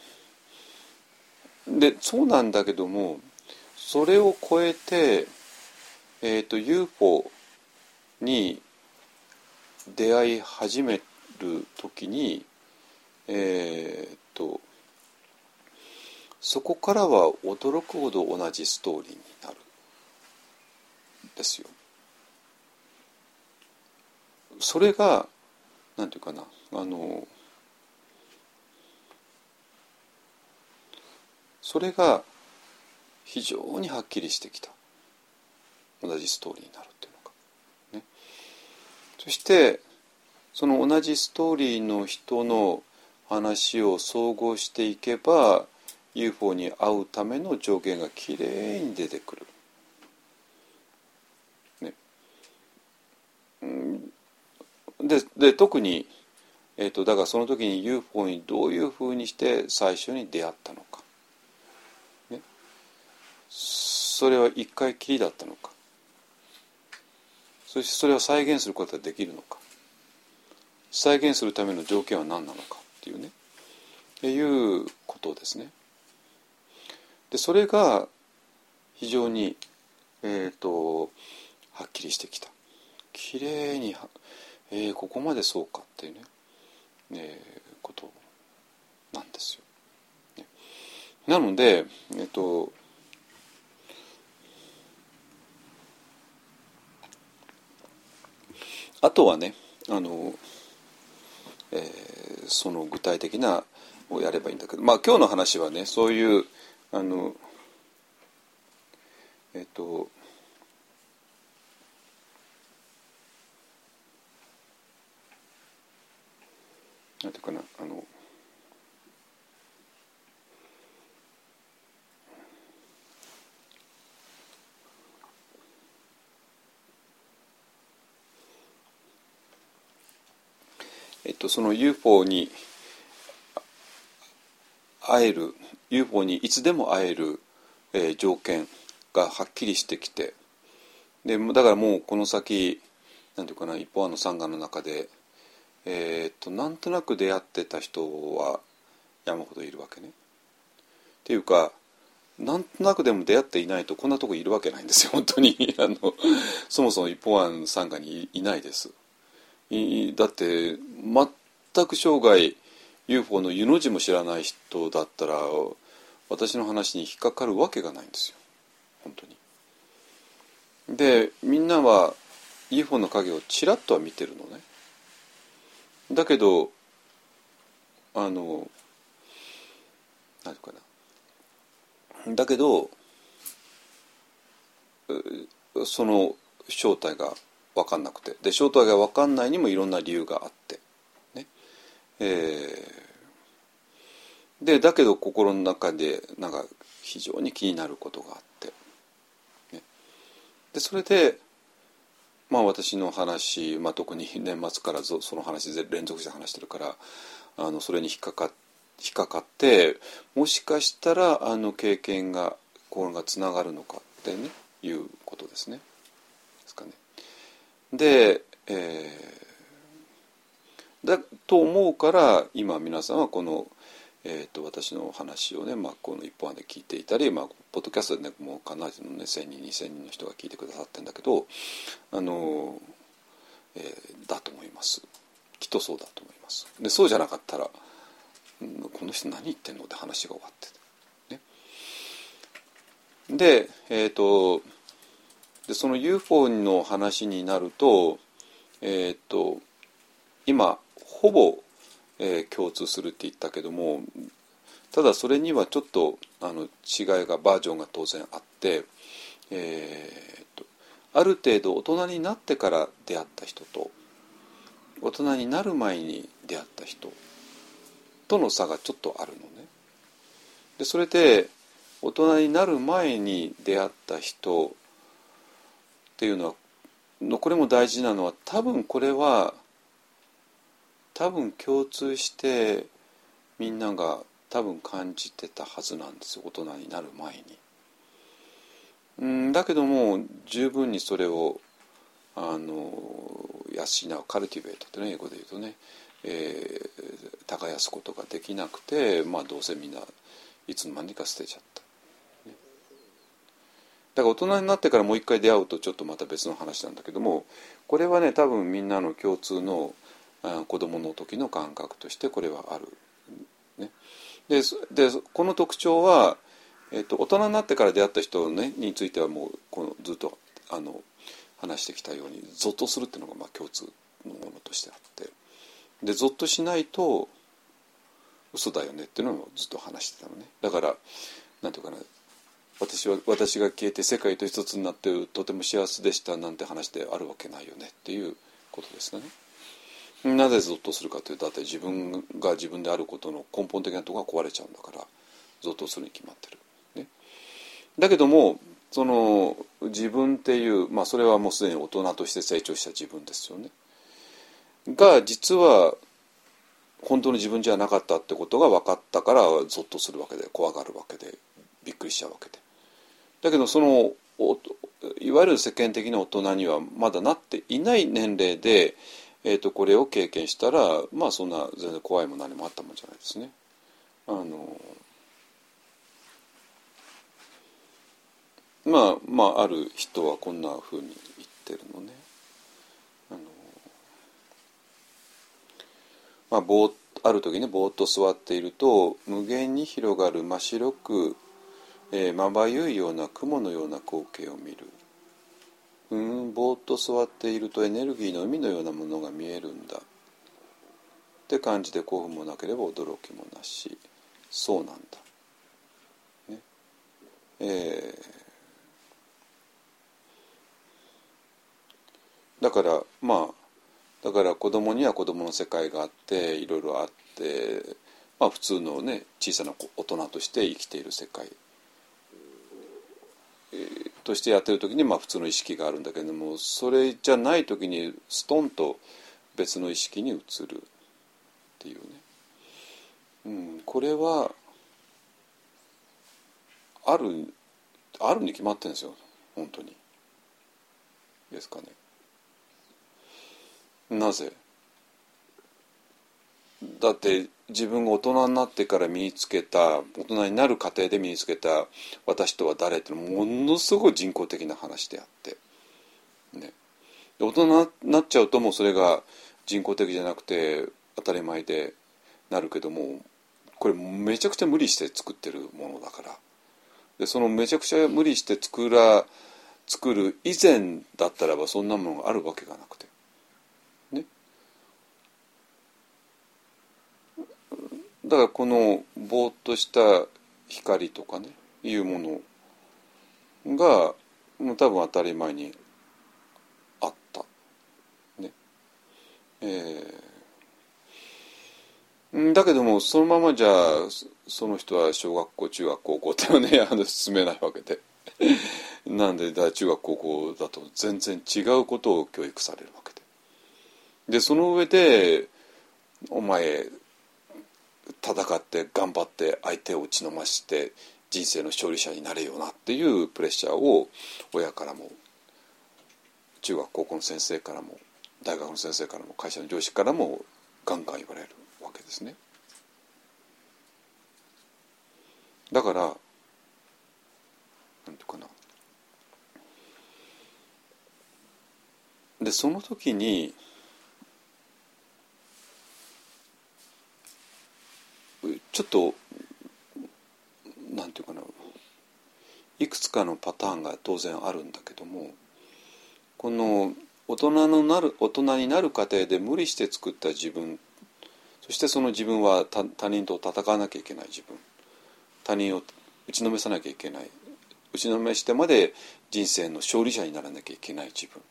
でそうなんだけども、それを超えてえーと、ユーフォー に出会い始めるときに、えーと、そこからは驚くほど同じストーリーになるんですよ。それがなんていうかな、あのそれが非常にはっきりしてきた。同じストーリーになるっていうのが、ね、そしてその同じストーリーの人の話を総合していけば ユーフォー に会うための条件がきれいに出てくる、ね、で, で特に、えーと、だからその時に ユーフォー にどういうふうにして最初に出会ったのか、ね、それは一回きりだったのか、そしてそれを再現することができるのか、再現するための条件は何なのかっていうね、っていうことですね。 でそれが非常に、えー、とはっきりしてきた。きれいに、えー、ここまでそうかっていうね、えー、ことなんですよ。ね、なので、えっとあとはね、あの、えー、その具体的なをやればいいんだけど、まあ今日の話はね、そういうあのえっとなんていうかな、あのえっとその ユーフォー に会える ユーフォー にいつでも会える、えー、条件がはっきりしてきて、でだからもうこの先なんていうかな、一方あのサンガの中で、えー、っとなんとなく出会ってた人は山ほどいるわけね。っていうかなんとなくでも出会っていないとこんなとこいるわけないんですよ本当にあのそもそも一方案サンガに い, いないです。いだって全く生涯 ユーフォー の湯の字も知らない人だったら私の話に引っかかるわけがないんですよ本当に。でみんなは ユーフォー の影をちらっとは見てるのね。だけどあの何て言うかな、だけどその正体が分かんなくて、で正体が分かんないにもいろんな理由があって、ねえー、でだけど心の中でなんか非常に気になることがあって、ね、でそれでまあ私の話、まあ、特に年末からその話で連続して話してるからあのそれに引っかか引っかかってもしかしたらあの経験がこれがつながるのかってねいうことですね。ですかね。で、えー、だと思うから今皆さんはこの、えー、と私の話をね、まあ、この一本案で聞いていたり、まあ、ポッドキャストでねもうかなりの、ね、せんにんにせんにんの人が聞いてくださってるんだけどあの、えー、だと思います。きっとそうだと思います。でそうじゃなかったらこの人何言ってんのって話が終わってた、ね、で、えー、とでその ユーフォー の話になると、えー、と今ほぼ、えー、共通するって言ったけどもただそれにはちょっとあの違いがバージョンが当然あって、えー、とある程度大人になってから出会った人と大人になる前に出会った人との差がちょっとあるのね。でそれで大人になる前に出会った人っていうのはこれも大事なのは多分これは多分共通してみんなが多分感じてたはずなんですよ大人になる前に。うんだけども十分にそれをあの養うカルティベートってね英語で言うとね、えー、耕すことができなくてまあどうせみんないつの間にか捨てちゃった、ね、だから大人になってからもう一回出会うとちょっとまた別の話なんだけどもこれはね多分みんなの共通のあ子供の時の感覚としてこれはある、ね、ででこの特徴は、えー、と大人になってから出会った人、ね、についてはもうこのずっとあの話してきたようにゾッとするっていうのがまあ共通のものとしてあってでゾッとしないと嘘だよねっていうのをずっと話してたのね。だからなんていうかな私は私が消えて世界と一つになってとても幸せでしたなんて話であるわけないよねっていうことですね。なぜゾッとするかというとだって自分が自分であることの根本的なところが壊れちゃうんだからゾッとするに決まってる、ね、だけどもその自分っていう、まあ、それはもうすでに大人として成長した自分ですよねが実は本当の自分じゃなかったってことが分かったからゾッとするわけで怖がるわけでびっくりしちゃうわけでだけどそのいわゆる世間的な大人にはまだなっていない年齢で、えー、とこれを経験したらまあそんな全然怖いも何もあったもんじゃないですね。あのまあまあある人はこんなふうに言ってるのね。あの、まあ、ぼーある時にぼーっと座っていると無限に広がる真白くえー、まばゆいような雲のような光景を見る。うーん、ぼーっと座っているとエネルギーの海のようなものが見えるんだって感じで興奮もなければ驚きもなし、そうなんだ、ねえー、だからまあだから子供には子供の世界があっていろいろあって、まあ、普通のね小さな大人として生きている世界としてやってる時にまあ普通の意識があるんだけれども、それじゃない時にストンと別の意識に移るっていうね、うん、これはあるあるに決まってるんですよ本当に。ですかね。なぜ？だって自分が大人になってから身につけた、大人になる過程で身につけた私とは誰っていうのはものすごい人工的な話であって、ね、大人になっちゃうともうそれが人工的じゃなくて当たり前でなるけども、これめちゃくちゃ無理して作ってるものだから、でそのめちゃくちゃ無理して作ら作る以前だったらばそんなものがあるわけがなくてね。だからこのぼーっとした光とかねいうものがもう多分当たり前にあったね。えー、だけどもそのままじゃその人は小学校中学高校ってねあの進めないわけでなんでだ中学高校だと全然違うことを教育されるわけで、でその上でお前戦って頑張って相手を打ちのまして人生の勝利者になれよなっていうプレッシャーを親からも中学高校の先生からも大学の先生からも会社の上司からもガンガン言われるわけですね。だからなんていうかな、でその時にちょっとなんていうかないくつかのパターンが当然あるんだけども、この大人のなる大人になる過程で無理して作った自分、そしてその自分は他他人と戦わなきゃいけない自分、他人を打ちのめさなきゃいけない、打ちのめしてまで人生の勝利者にならなきゃいけない自分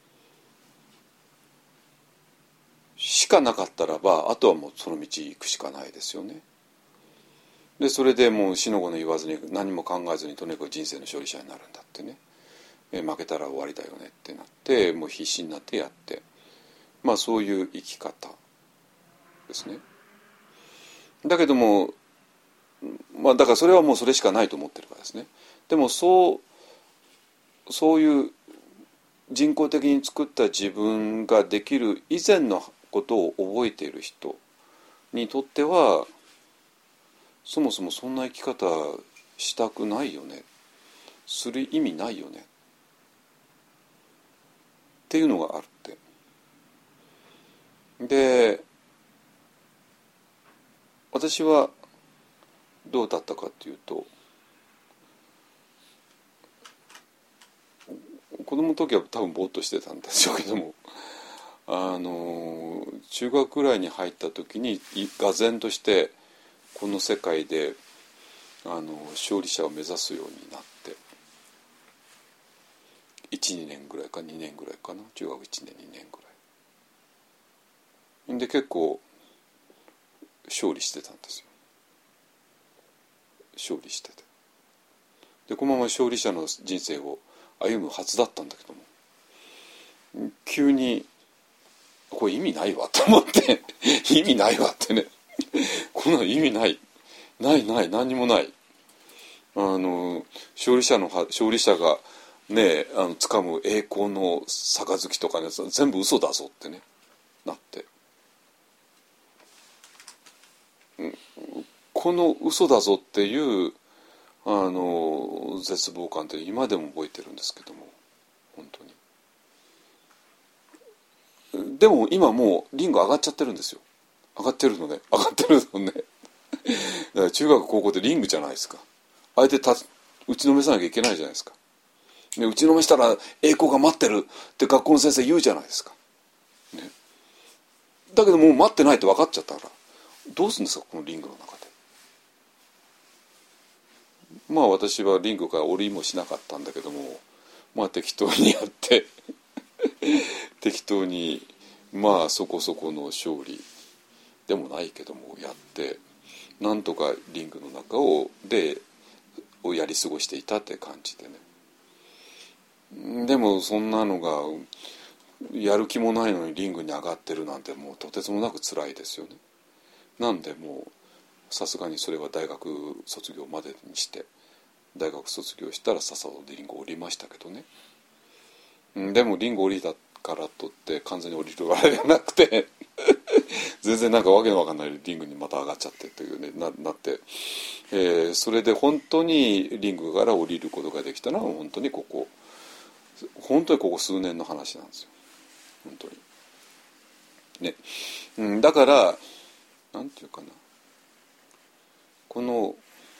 しかなかったらば、あとはもうその道行くしかないですよね。でそれでもう死の子の言わずに何も考えずにとにかく人生の勝利者になるんだってね、え負けたら終わりだよねってなってもう必死になってやって、まあそういう生き方ですね。だけどもまあだからそれはもうそれしかないと思ってるからですね。でもそうそういう人工的に作った自分ができる以前のことを覚えている人にとってはそもそもそんな生き方したくないよね、する意味ないよねっていうのがあるって。で私はどうだったかっていうと、子供の時は多分ぼーっとしてたんでしょうけども、あの中学ぐらいに入った時にがぜんとしてこの世界であの勝利者を目指すようになって、いちにねんぐらいかにねんぐらいかな、中学いちねんにねんぐらいで結構勝利してたんですよ。勝利してて、でこのまま勝利者の人生を歩むはずだったんだけども、急にこれ意味ないわと思って意味ないわってねこんなの意味ないないない何にもない、あの勝利者の勝利者がねあの掴む栄光の杯とかね全部嘘だぞってねなって、この嘘だぞっていうあの絶望感って今でも覚えてるんですけども、本当に。でも今もうリング上がっちゃってるんですよ。上がってるのね、上がってるのね。だから中学高校ってリングじゃないですか。相手た打ちのめさなきゃいけないじゃないですか。で打ちのめしたら栄光が待ってるって学校の先生言うじゃないですか、ね、だけどもう待ってないって分かっちゃったからどうするんですか、このリングの中で。まあ私はリングから降りもしなかったんだけども、まあ適当にやって適当にまあそこそこの勝利でもないけどもやって、なんとかリングの中をでをやり過ごしていたって感じでね。でもそんなのがやる気もないのにリングに上がってるなんてもうとてつもなく辛いですよね。なんでもうさすがにそれは大学卒業までにして大学卒業したらさっさとリングを降りましたけどね。でもリング降りたからとって完全に降りるわけじゃなくて全然なんかわけのわかんないリングにまた上がっちゃってというね な, なって、えー、それで本当にリングから降りることができたのは本当にここ本当にここ数年の話なんですよ、本当にね、うん、だからなんていうかな、この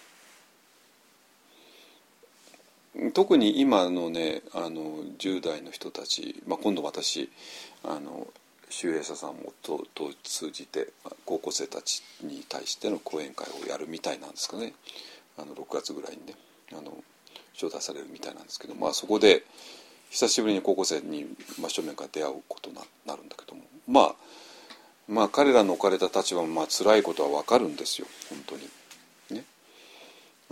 特に今のねあのじゅう代の人たち、まあ、今度私あの周平さんもとと通じて高校生たちに対しての講演会をやるみたいなんですかね、あのろくがつぐらいにねあの招待されるみたいなんですけど、まあ、そこで久しぶりに高校生に真正面から出会うことになるんだけども、まあまあ彼らの置かれた立場もまあ辛いことは分かるんですよ、本当にね。あ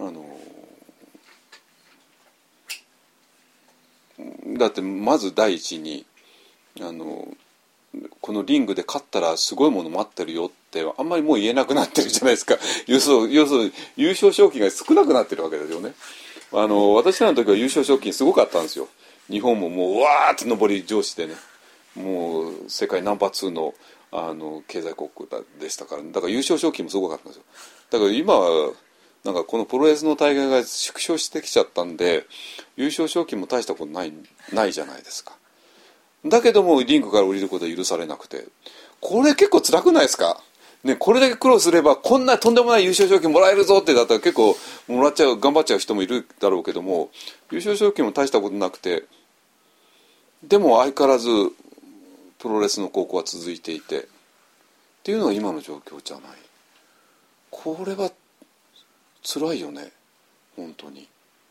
のだってまず第一にあのこのリングで勝ったらすごいもの待ってるよってあんまりもう言えなくなってるじゃないですか。要するに優勝賞金が少なくなってるわけですよね。あの私らの時は優勝賞金すごかったんですよ。日本ももうわーって上り上司でね、もう世界ナンバーツーのあの経済国でしたから、ね、だから優勝賞金もすごかったんですよ。だから今はなんかこのプロレスの大会が縮小してきちゃったんで優勝賞金も大したことないないじゃないですか。だけどもリングから降りることは許されなくて、これ結構辛くないですか、ね、これだけ苦労すればこんなとんでもない優勝賞金もらえるぞってだったら結構もらっちゃう頑張っちゃう人もいるだろうけども、優勝賞金も大したことなくて、でも相変わらずプロレスの高校は続いていてっていうのが今の状況じゃない。これは辛いよね本当に。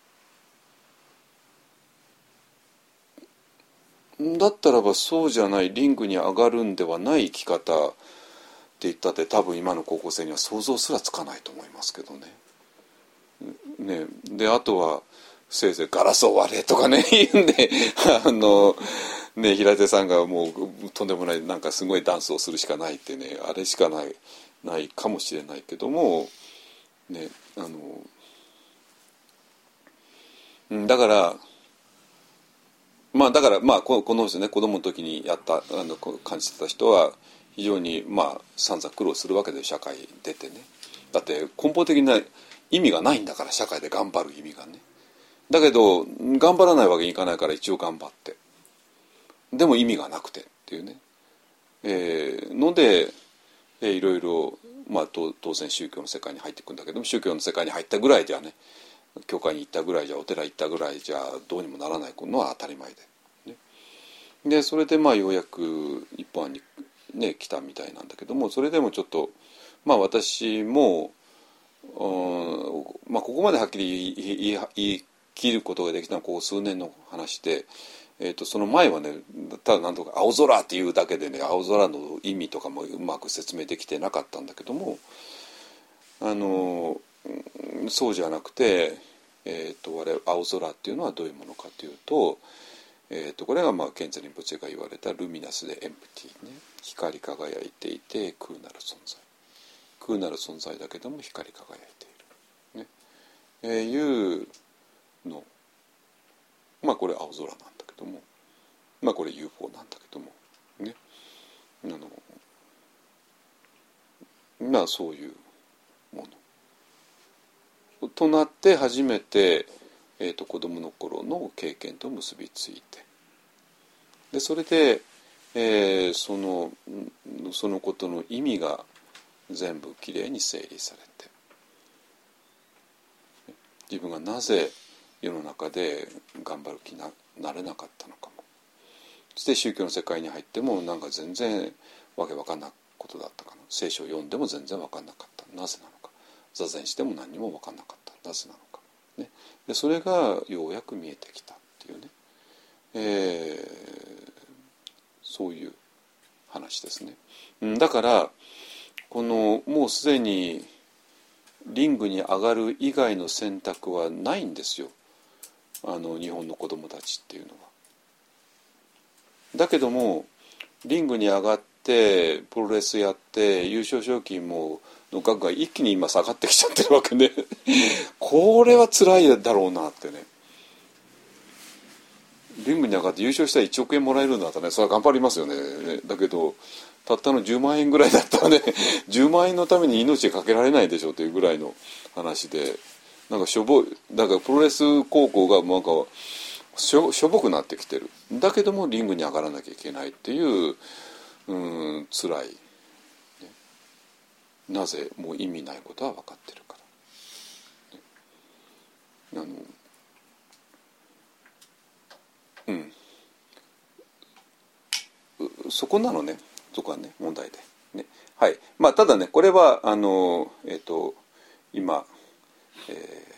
だったらばそうじゃないリングに上がるんではない生き方って言ったって多分今の高校生には想像すらつかないと思いますけどね。ねであとはせいぜいガラスを割れとかね言うんであのね平手さんがもうとんでもないなんかすごいダンスをするしかないってね、あれしかないないかもしれないけどもね、あのだからまあだからまあこの人ね子供の時にやったあの感じてた人は非常にまあ散々苦労するわけで社会に出てね、だって根本的な意味がないんだから社会で頑張る意味がね。だけど頑張らないわけにいかないから一応頑張って、でも意味がなくてっていうね、えー、ので、えー、いろいろまあ当然宗教の世界に入っていくんだけども、宗教の世界に入ったぐらいじゃね、教会に行ったぐらいじゃお寺行ったぐらいじゃどうにもならないのは当たり前で、ね、でそれでまあようやく一般にね来たみたいなんだけども、それでもちょっとまあ私も、うんまあ、ここまではっきり言い言い言い切ることができたのはここ数年の話で、えー、とその前はねただなんとか青空っていうだけでね青空の意味とかもうまく説明できてなかったんだけども、あのそうじゃなくて、えー、と我々青空っていうのはどういうものかというと、えー、とこれがまあ賢治林仏が言われたルミナスでエンプティね、光り輝いていて空なる存在、空なる存在だけども光り輝いている、ねえー、いうのまあこれ青空なんだけども、まあこれ ユーフォー なんだけどもね、あのまあそういうものとなって初めて、えーと、子供の頃の経験と結びついて、でそれで、えー、そのそのことの意味が全部きれいに整理されて、自分がなぜ世の中で頑張る気に な, なれなかったのかも、そして宗教の世界に入ってもなんか全然わけわかんないことだったかな、聖書を読んでも全然わかんなかった、なぜなのか、座禅しても何にもわかんなかった、なぜなのか、ね、でそれがようやく見えてきたっていうね、えー、そういう話ですね。だからこのもうすでにリングに上がる以外の選択はないんですよ、あの日本の子どもたちっていうのは。だけどもリングに上がってプロレスやって優勝賞金もの額が一気に今下がってきちゃってるわけでこれは辛いだろうなってね。リングに上がって優勝したらいちおくえんもらえるんだったらね、それは頑張りますよね。だけどたったのじゅうまんえんぐらいだったらねじゅうまんえんのために命かけられないでしょうというぐらいの話で、なんかしょぼだからプロレス高校がなんかし ょ, しょぼくなってきてる。だけどもリングに上がらなきゃいけないっていううん辛い、ね、なぜもう意味ないことは分かってるから、ね、あのうんそこなのね、そこはね問題で、ね、はい。まあただねこれはあのえっ、ー、と今、えー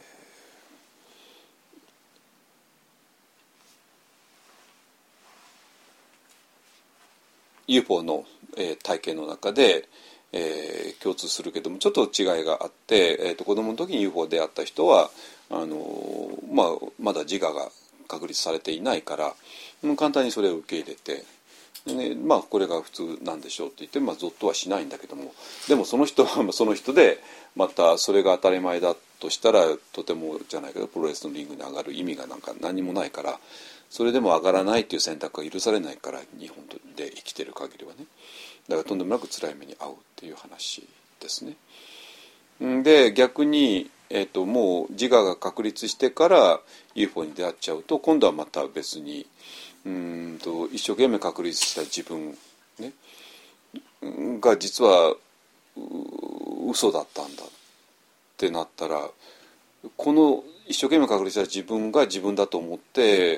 ユーフォー の、えー、体系の中で、えー、共通するけどもちょっと違いがあって、えー、と子供の時に ユーフォー で会った人はあの、まあ、まだ自我が確立されていないから簡単にそれを受け入れて、ね、まあこれが普通なんでしょうって言って、まあ、ゾッとはしないんだけども、でもその人はその人でまたそれが当たり前だとしたらとてもじゃないけどプロレスのリングに上がる意味がなんか何もないから、それでも上がらないっていう選択が許されないから日本で生きてる限りはね、だからとんでもなく辛い目に遭うっていう話ですね。で逆に、えーと、もう自我が確立してから ユーフォー に出会っちゃうと今度はまた別にうんと一生懸命確立した自分、ね、が実は嘘だったんだってなったら、この一生懸命確立した自分が自分だと思って、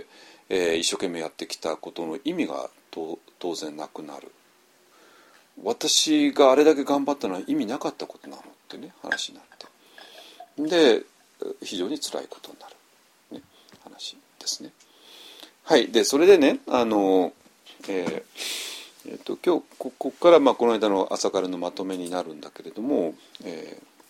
えー、一生懸命やってきたことの意味がと当然なくなる。私があれだけ頑張ったのは意味なかったことなのってね話になって、で非常に辛いことになる、ね、話ですね。はい。でそれでねあの、えーえー、と今日ここからまあこの間の朝からのまとめになるんだけれども、えー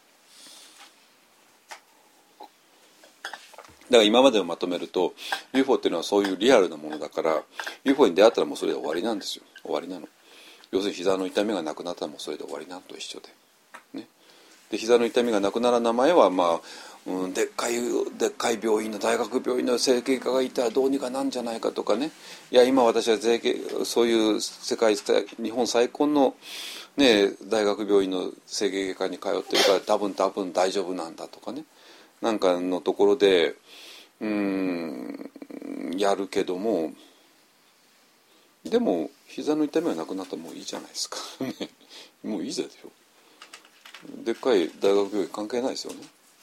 だから今までをまとめると ユーフォー っていうのはそういうリアルなものだから ユーフォー に出会ったらもうそれで終わりなんですよ。終わりなの。要するに膝の痛みがなくなったらもうそれで終わりなのと一緒で、ね、で膝の痛みがなくなら名前はまあ、うん、でっかいでっかい病院の大学病院の整形科がいたらどうにかなんじゃないかとかね、いや今私は整形そういう世界日本最高の、ね、大学病院の整形外科に通ってるから多分多分大丈夫なんだとかね、なんかのところでうーんやるけども、でも膝の痛みがなくなったらもういいじゃないですかもういいですよ。でっかい大学病院関係ないですよね。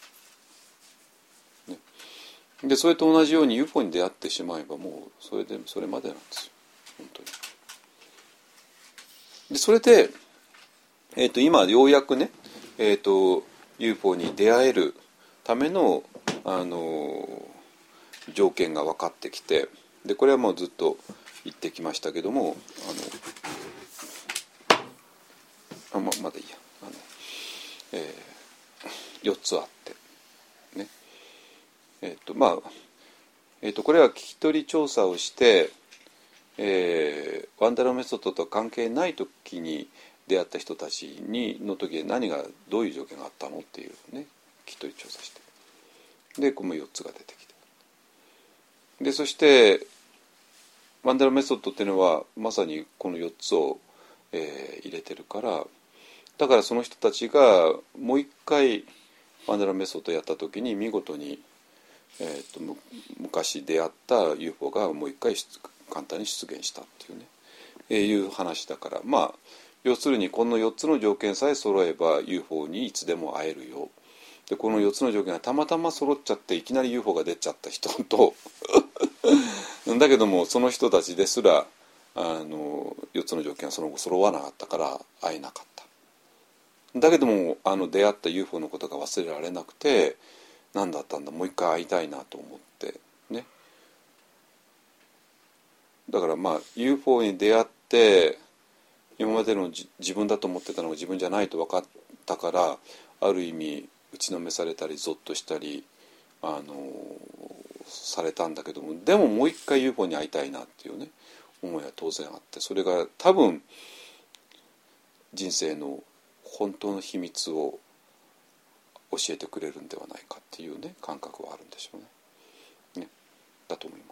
ねでそれと同じように ユーフォー に出会ってしまえばもうそれでそれまでなんですよ本当に。でそれで、えー、と今ようやくね、えー、と ユーフォー に出会えるためのあの条件が分かってきて、でこれはもうずっと言ってきましたけども、あのあ ま, まだいいやあの、えー、よっつあってねえっ、ー、とまあえー、とこれは聞き取り調査をして、えー、ワンダローメソッドと関係ない時に出会った人たちにの時で何がどういう条件があったのっていうね聞き取り調査して、でこのよっつが出てきて、でそしてワンダローメソッドっていうのはまさにこのよっつを、えー、入れてるから、だからその人たちがもう一回、 ワンダラメソッドやった時に見事に、えー、と昔出会った ユーフォー がもう一回簡単に出現したっていうね、えー、いう話だから、まあ要するにこのよっつの条件さえ揃えば ユーフォー にいつでも会えるよ。でこのよっつの条件がたまたま揃っちゃっていきなり ユーフォー が出ちゃった人とだけどもその人たちですらあのよっつの条件はその後揃わなかったから会えなかった。だけどもあの出会った ユーフォー のことが忘れられなくて、何だったんだもう一回会いたいなと思ってね。だからまあ ユーフォー に出会って今までの自分だと思ってたのが自分じゃないと分かったから、ある意味打ちのめされたりゾッとしたりあのされたんだけども、でももう一回 ユーフォー に会いたいなっていうね思いは当然あって、それが多分人生の本当の秘密を教えてくれるんではないかっていうね感覚はあるんでしょうね。ねだと思います。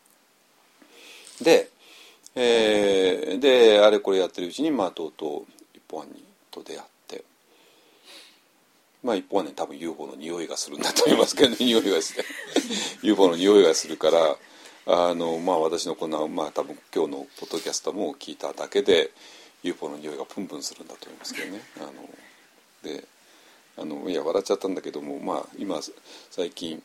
で、えー、であれこれやってるうちにまあとうとう一本にと出会って、まあ一本に多分 ユーフォー の匂いがするんだと思いますけどね匂いがして ユーフォー の匂いがするからあのまあ私のこんなまあ多分今日のポッドキャストも聞いただけで ユーフォー の匂いがプンプンするんだと思いますけどね。あのであのいや笑っちゃったんだけども、まあ今最近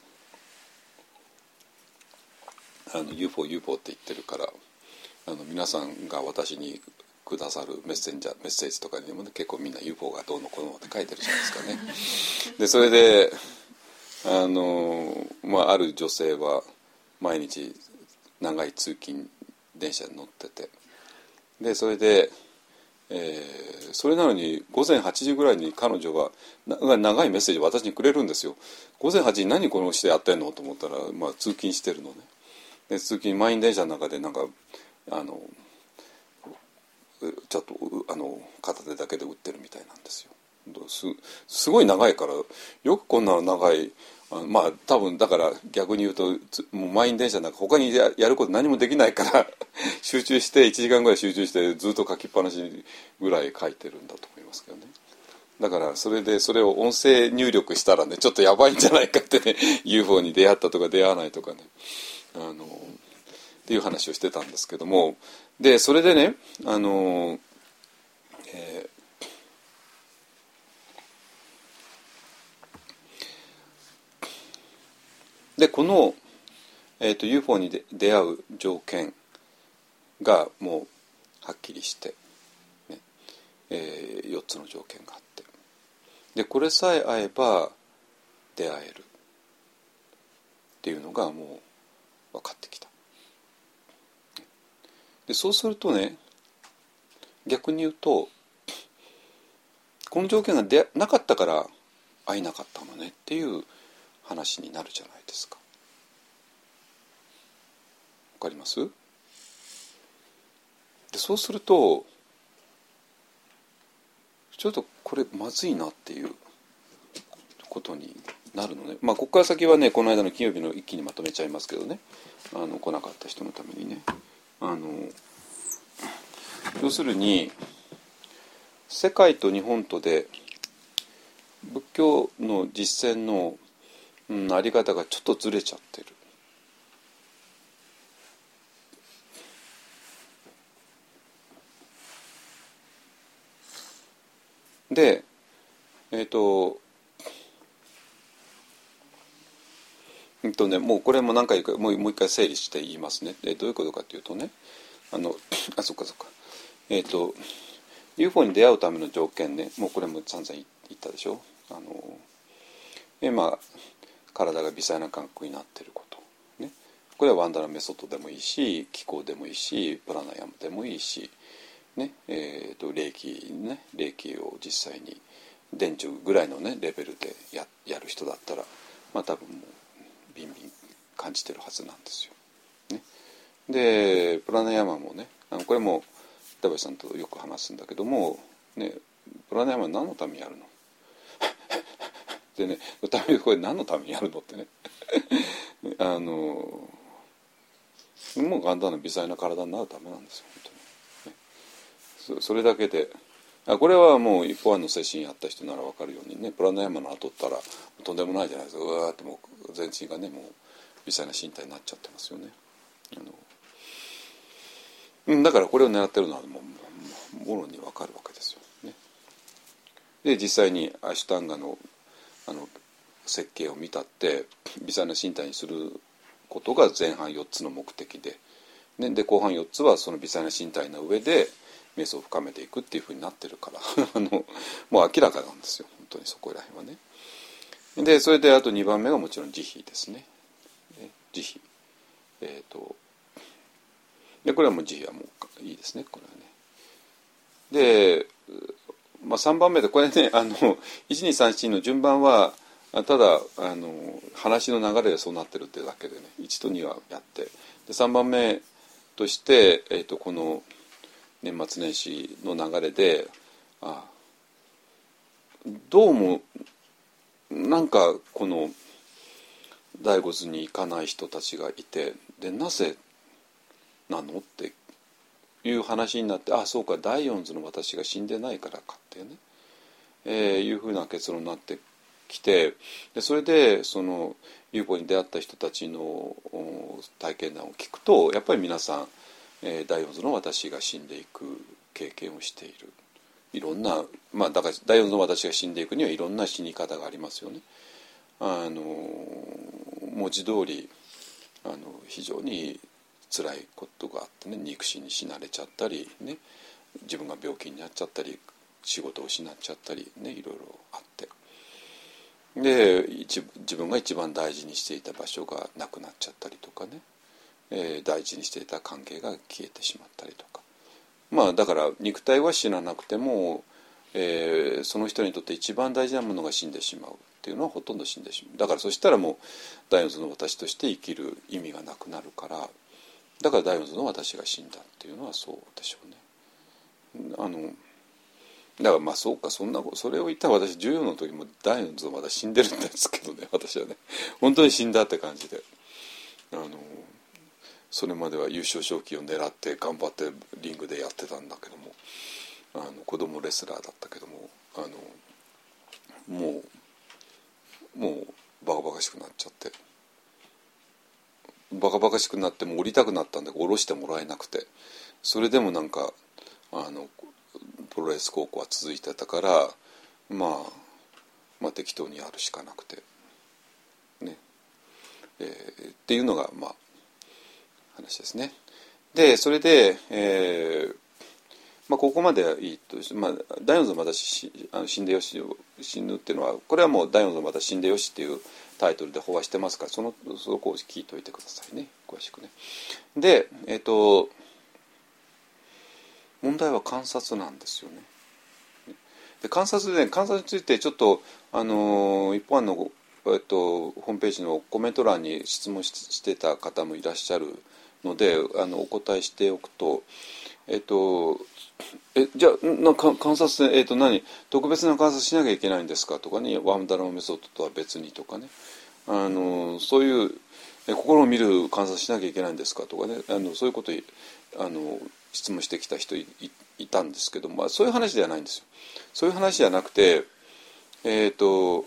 あの ユーフォー ユーフォー って言ってるから、あの皆さんが私にくださるメッセンジャーメッセージとかにも、ね、結構みんな ユーフォー がどうのこうのって書いてるじゃないですかね。でそれであの、まあ、ある女性は毎日長い通勤電車に乗ってて、でそれで、えー、それなのに午前はちじぐらいに彼女が長いメッセージを私にくれるんですよ。午前はちじに何この人やってんのと思ったら、まあ、通勤してるのね。で通勤満員電車の中でなんかあのちょっとあの片手だけで打ってるみたいなんですよ。 す, すごい長いからよくこんなの長いあのまあ多分だから逆に言うともう満員電車なんか他に や, やること何もできないから集中していちじかんぐらい集中してずっと書きっぱなしぐらい書いてるんだと思いますけどね。だからそれでそれを音声入力したらねちょっとやばいんじゃないかってねユーフォー に出会ったとか出会わないとかねあのっていう話をしてたんですけども、でそれでねあの、えー、でこの、えーと、ユーフォー にで出会う条件がもうはっきりして、ねえー、よっつの条件があって、でこれさえ合えば出会えるっていうのがもう分かってきた。でそうするとね逆に言うとこの条件がでなかったから会えなかったのねっていう話になるじゃないですか。わかります？でそうするとちょっとこれまずいなっていうことになるのね。まあここから先はねこの間の金曜日の一気にまとめちゃいますけどね、あの来なかった人のためにね、あの要するに世界と日本とで仏教の実践の、うん、あり方がちょっとずれちゃってる。でえっ、ー、とえっとねもうこれも何回かもうもう一回整理して言いますね。でどういうことかというとねあのあそっかそっかえっ、ー、と ユーフォー に出会うための条件ね、もうこれも散々言ったでしょ。あの今体が微細な感覚になっていること、ね、これはワンダラメソッドでもいいし気候でもいいしプラナヤマでもいいし、ねえー、と霊気ね霊気を実際に電柱ぐらいの、ね、レベルで や, やる人だったら、まあ、多分もうビンビン感じてるはずなんですよ。ね、でプラナヤマもねあのこれも北林さんとよく話すんだけども、ね、プラナヤマは何のためにやるのでね、これ何のためにやるのってねあのもう簡単な微細な体になるためなんですよ本当に、ね、そ, それだけであこれはもう一方案の精神やった人なら分かるようにね、プラナヤマの後ったらとんでもないじゃないですか。うわーってもう全身がねもう微細な身体になっちゃってますよね。あのだからこれを狙ってるのはもうもろに分かるわけですよね。で実際にアシュタンガのあの設計を見たって微細な身体にすることが前半よっつの目的で、ね、で後半よっつはその微細な身体の上で瞑想を深めていくっていうふうになってるからあのもう明らかなんですよ、本当にそこら辺はね。でそれであとにばんめがもちろん慈悲ですね。慈悲、えーと、でこれはもう慈悲はもういいですね、これはね。で、まあ、さんばんめでこれねあのいちにさんしの順番はただあの話の流れでそうなってるってだけでね、いちとにはやって、でさんばんめとして、えーと、この年末年始の流れであどうもなんかこの醍醐図に行かない人たちがいて、でなぜなのっていう話になって、あそうか第四図の私が死んでないからかってね、えー、いうふうな結論になってきて、でそれでそのユーフォーに出会った人たちの体験談を聞くと、やっぱり皆さん、えー、第四図の私が死んでいく経験をしている。いろんな、まあだから第四図の私が死んでいくにはいろんな死に方がありますよね。あの文字通りあの非常に辛いことがあってね、肉親に死なれちゃったりね、自分が病気になっちゃったり仕事を失っちゃったりね、いろいろあって、で一自分が一番大事にしていた場所がなくなっちゃったりとかね、えー、大事にしていた関係が消えてしまったりとか、まあだから肉体は死ななくても、えー、その人にとって一番大事なものが死んでしまうっていうのはほとんど死んでしまう。だからそしたらもう第四図の私として生きる意味がなくなるから、だから第四図の私が死んだっていうのはそうでしょうね。あのだからまあそうか、そんなそれを言ったら私じゅうよんの時も第四図のまだ死んでるんですけどね、私はね本当に死んだって感じで、あのそれまでは優勝賞金を狙って頑張ってリングでやってたんだけども、あの子供レスラーだったけども、あのもうもうバカバカしくなっちゃって、バカバカしくなっても降りたくなったんだけど降ろしてもらえなくて、それでもなんかあのプロレス高校は続いてたから、まあ、まあ適当にやるしかなくてね、えー、っていうのがまあ話ですね。でそれで、えーまあ、ここまではいいとして、まあ、第四図の私あの死んでよし死ぬっていうのは、これはもう第四図の私死んでよしっていうタイトルで飽和してますから、そのそこを聞いといてくださいね、詳しくね。でえっ、ー、と問題は観察なんですよね。で観察で、ね、観察についてちょっとあの一般の、えっと、ホームページのコメント欄に質問 し, してた方もいらっしゃるので、あのお答えしておくと、えっとえじゃあなか観察で、えっと、何特別な観察しなきゃいけないんですかとかね、ワムダラマメソッドとは別にとかね、あのそういうえ心を見る観察しなきゃいけないんですかとかね、あのそういうことあの質問してきた人 い, いたんですけど、まあ、そういう話ではないんですよ。そういう話じゃなくて、えっと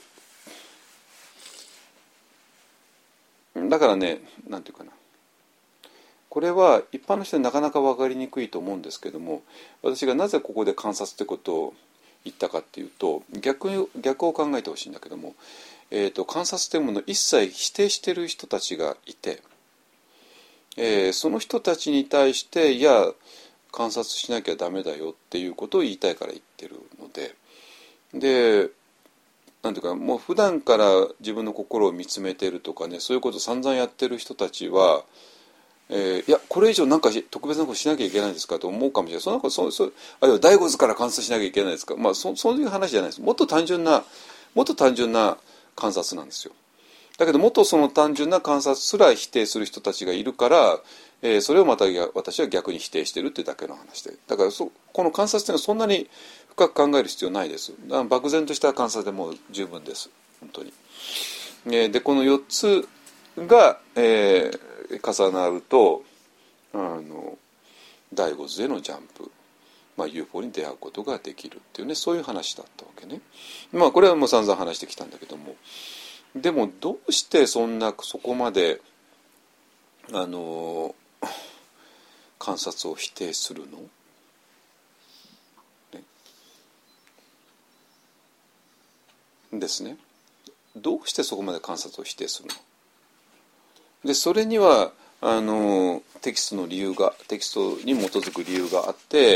だからね、なんていうかな、これは一般の人になかなか分かりにくいと思うんですけども、私がなぜここで観察ってことを言ったかっていうと、逆逆を考えてほしいんだけども、えーと、観察というものを一切否定している人たちがいて、えー、その人たちに対していや観察しなきゃダメだよっていうことを言いたいから言ってるので、でなんていうか、もう普段から自分の心を見つめているとかね、そういうことを散々やってる人たちは、えー、いやこれ以上なんか特別なことしなきゃいけないんですかと思うかもしれない。そんなことそそあるいは第五図から観察しなきゃいけないですか、まあ、そ, そういう話じゃないです。もっと単純なもっと単純な観察なんですよ。だけどもっとその単純な観察すら否定する人たちがいるから、えー、それをまた私は逆に否定してるっていうだけの話で、だからそこの観察というのはそんなに深く考える必要ないです。だから漠然とした観察でもう十分です、本当に。えー、でこのよっつが、えー、重なるとあの第五図へのジャンプ、 まあ、ユーフォー に出会うことができるっていうね、そういう話だったわけね。まあこれはもう散々話してきたんだけども、でもどうしてそんなそこまであの観察を否定するの、ね、ですね。どうしてそこまで観察を否定するので、それにはあのテキストの理由がテキストに基づく理由があって、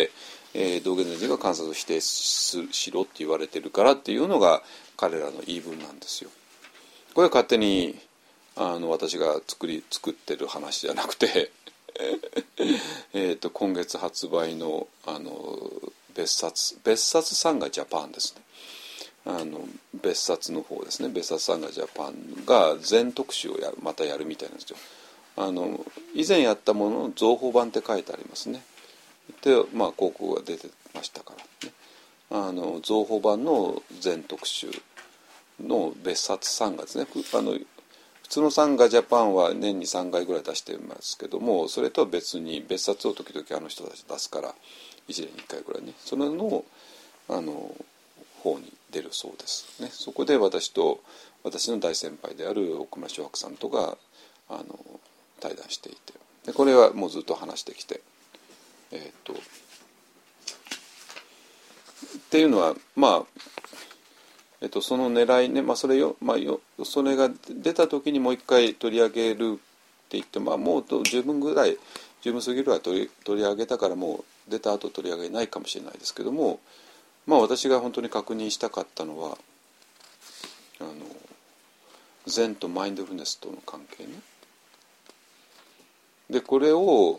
えー、道元先生が観察を否定しろって言われてるからっていうのが彼らの言い分なんですよ。これは勝手にあの私が作り作ってる話じゃなくてえと今月発売のあの別冊別冊サンガジャパンですね。あの別冊の方ですね。別冊サンガジャパンが全特集をやまたやるみたいなんですよ。あの以前やったものの増補版って書いてありますね。で、まあ広告が出てましたからね。あの増補版の全特集の別冊サンガですね。あの普通のサンガジャパンは年にさんかいぐらい出してますけども、それとは別に別冊を時々あの人たち出すからいちねんにいっかいぐらいね、それのあの方に出るそうですね。そこで私と私の大先輩である奥村翔白さんとがあの対談していて、でこれはもうずっと話してきて、えー、っとっていうのはまあえっと、その狙いね、まあ、それよ、まあ、よそれが出た時にもう一回取り上げるって言って、まあ、もう十分ぐらい十分すぎるは取り取り上げたからもう出た後取り上げないかもしれないですけども、まあ、私が本当に確認したかったのはあの禅とマインドフルネスとの関係ね。でこれを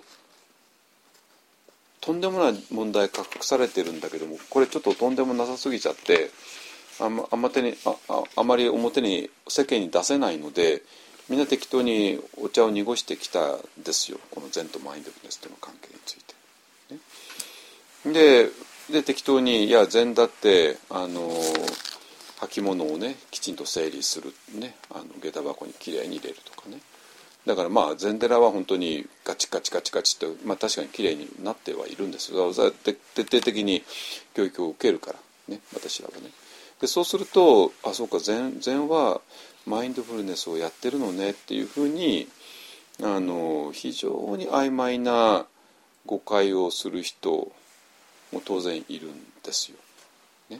とんでもない問題が隠されてるんだけども、これちょっととんでもなさすぎちゃってあまあま手に あ, あ, あまり表に世間に出せないので、みんな適当にお茶を濁してきたんですよ、この禅とマインドフルネスとの関係について、ね、で, で適当にいや禅だってあの履物をねきちんと整理するね、あの下駄箱にきれいに入れるとかね、だからまあ禅寺は本当にガチガチガチガチと、まあ、確かにきれいになってはいるんですが、徹底的に教育を受けるからね、私らはね。でそうするとあそうか 禅, 禅はマインドフルネスをやってるのねっていうふうにあの非常に曖昧な誤解をする人も当然いるんですよ、ね、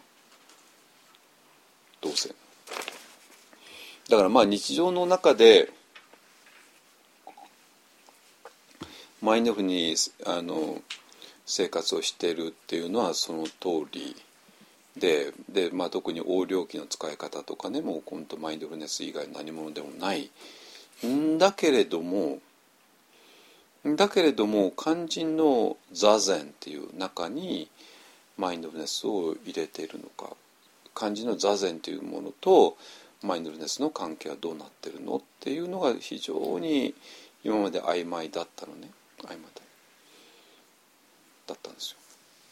当然。だからまあ日常の中でマインドフルにあの生活をしているっていうのはその通りで、で、まあ、特に横領期の使い方とかね、もう本当マインドフルネス以外何者でもないんだけれどもだけれども肝心の座禅っていう中にマインドフルネスを入れているのか、肝心の座禅というものとマインドフルネスの関係はどうなってるのっていうのが非常に今まで曖昧だったのね、曖昧だったんですよ。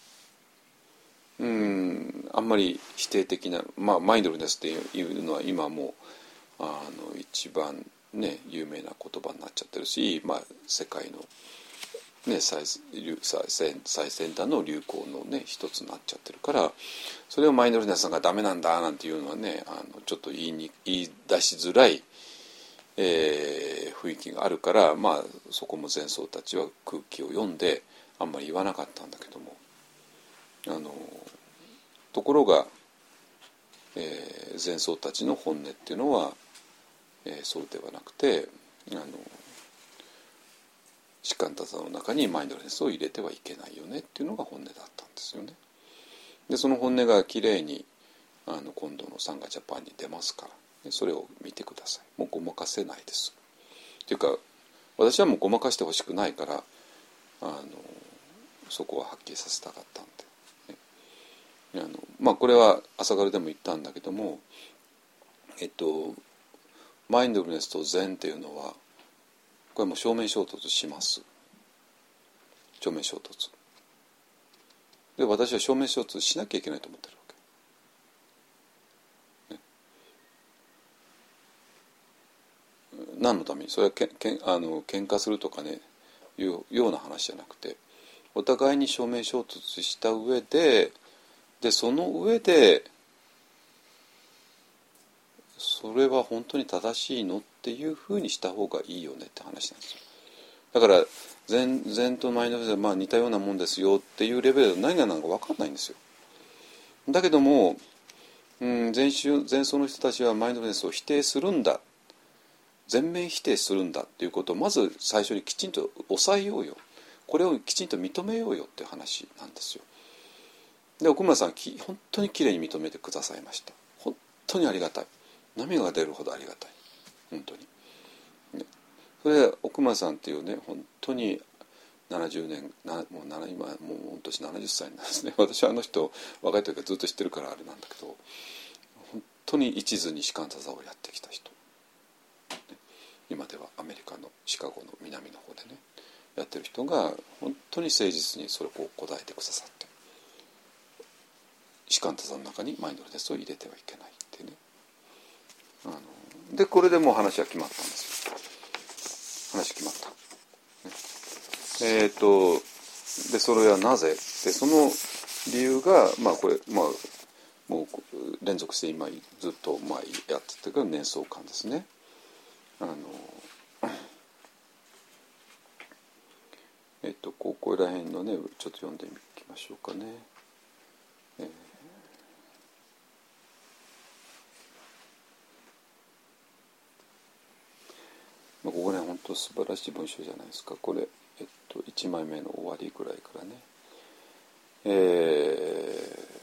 うんあんまり否定的な、まあ、マインドフルネスっていうのは今もあの一番ね有名な言葉になっちゃってるし、まあ、世界の、ね、最, 最, 最先端の流行のね一つになっちゃってるから、それをマインドフルネスがダメなんだなんていうのはね、あのちょっと言いに言い出しづらい、えー、雰囲気があるから、まあ、そこも禅僧たちは空気を読んであんまり言わなかったんだけども、あのところが、えー、禅僧たちの本音っていうのは、えー、そうではなくて、あの疾患多々の中にマインドフルネスを入れてはいけないよねっていうのが本音だったんですよね。でその本音がきれいにあの今度のサンガジャパンに出ますから、それを見てください。もうごまかせないです。っていうか私はもうごまかしてほしくないから、あのそこははっきりさせたかったんで、ね、あのまあこれは朝軽でも言ったんだけども、えっとマインドフルネスと禅っていうのはこれも正面衝突します。正面衝突で私は正面衝突しなきゃいけないと思ってるわけ、ね、何のためにそれはけけあの喧嘩するとかねいうような話じゃなくて、 お互いに正面衝突した上で、でその上でそれは本当に正しいのっていうふうにした方がいいよねって話なんですよ。だから禅禅とマインドフルネスはまあ似たようなもんですよっていうレベルで何が何か分かんないんですよ。だけども、うん、禅宗禅僧の人たちはマインドフルネスを否定するんだ、全面否定するんだっていうことをまず最初にきちんと抑えようよ、これをきちんと認めようよっていう話なんですよ。で奥村さんき本当にきれいに認めてくださいました。本当にありがたい、涙が出るほどありがたい、本当に、ね、それで奥村さんっていうね本当にななじゅうねんなもう今もう御年ななじゅっさいなんですね。私はあの人若い時からずっと知ってるからあれなんだけど、本当に一途に士官座座をやってきた人、ね、今ではアメリカのシカゴの南の方でねやってる人が本当に誠実にそれを答えてくださって、士官座座の中にマインドフルネスを入れてはいけないってね、あのでこれでもう話は決まったんですよ。話決まった。えー、とでそれはなぜでその理由がまあこれまあもう連続して今ずっとまあやっててる念想観ですね。あのえっ、とここら辺のねちょっと読んでみましょうかね。えーまあ、ここね本当素晴らしい文章じゃないですかこれ。えっと、いちまいめの終わりぐらいからね、えー、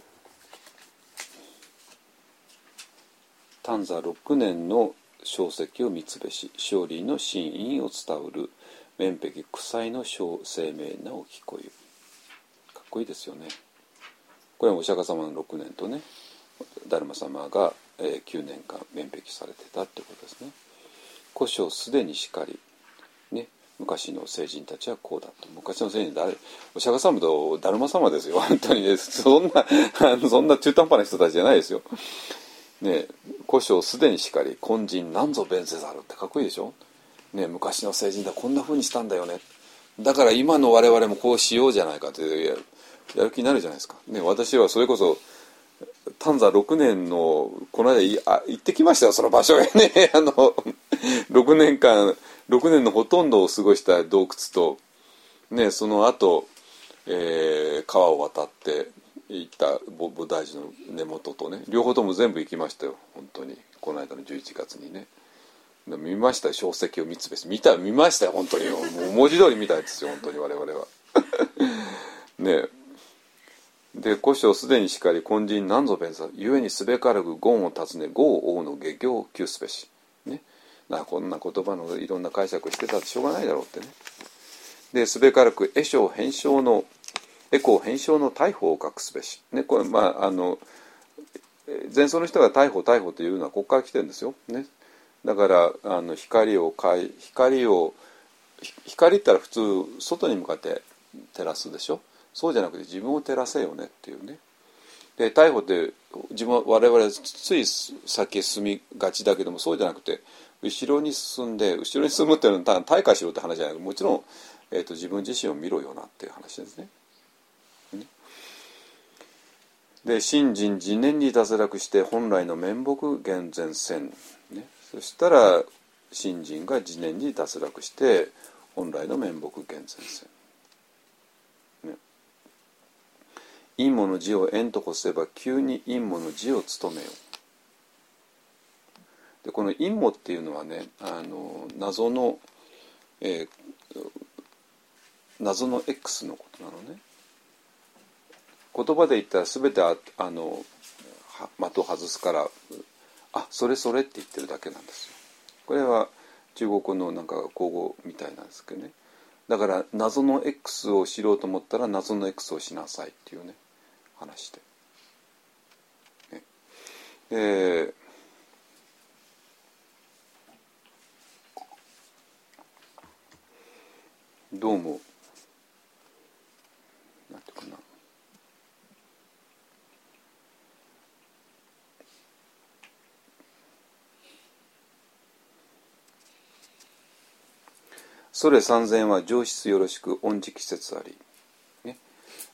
短座ろくねんの小石を三つべし勝利の真意を伝うる面壁苦祭の小生命なお聞こえ、かっこいいですよね。これはお釈迦様のろくねんとねダルマ様がきゅうねんかん面壁されてたってことですね。古書すでにしかりね、昔の聖人たちはこうだと。昔の聖人誰お釈迦様とダルマ様ですよ本当にね。そんなそんな中途半端な人たちじゃないですよね。古書すでにしかり今人何ぞ弁せざるってかっこいいでしょね。昔の聖人だこんな風にしたんだよね、だから今の我々もこうしようじゃないかってやる、やる気になるじゃないですかね。私はそれこそ短座ろくねんのこの間いあ行ってきましたよその場所へねあのろくねんかんろくねんのほとんどを過ごした洞窟と、ね、その後、えー、川を渡って行った菩提寺の根元とね両方とも全部行きましたよ本当に。この間のじゅういちがつにね見ましたよ。小石を三つべし見た見ましたよ本当に。もう文字通り見たいですよ本当に我々はね。で古書すでにしかり今人何ぞ弁さゆえにすべからく言を尋ね語を王の下行を窮すべしね。だからこんな言葉のいろんな解釈してたってしょうがないだろうってね。ですべからく絵章変章のエコー変章の逮捕を隠すべしね。これまああの前奏の人が逮捕逮捕というのはここから来てるんですよね。だからあの光を光を光ったら普通外に向かって照らすでしょ。そうじゃなくて自分を照らせよねっていうね。で逮捕って自分我々つい先へ進みがちだけどもそうじゃなくて後ろに進んで後ろに進むっていうのは退化しろって話じゃないけどもちろん、えーと、自分自身を見ろよなっていう話ですね。で信心自念に脱落して本来の面目厳然せん、ね、そしたら信心が自念に脱落して本来の面目厳然せん、ね、陰もの字を縁とこせば急に陰もの字を務めよ。でこの陰もっていうのはねあの謎の、えー、謎の X のことなのね。言葉で言ったら全てああの的を外すからあそれそれって言ってるだけなんですよ。これは中国語のなんか口語みたいなんですけどね。だから謎の X を知ろうと思ったら謎の X をしなさいっていうね話で、ね、でどうもなんていうかなそれ三千は上質よろしく恩慈季節あり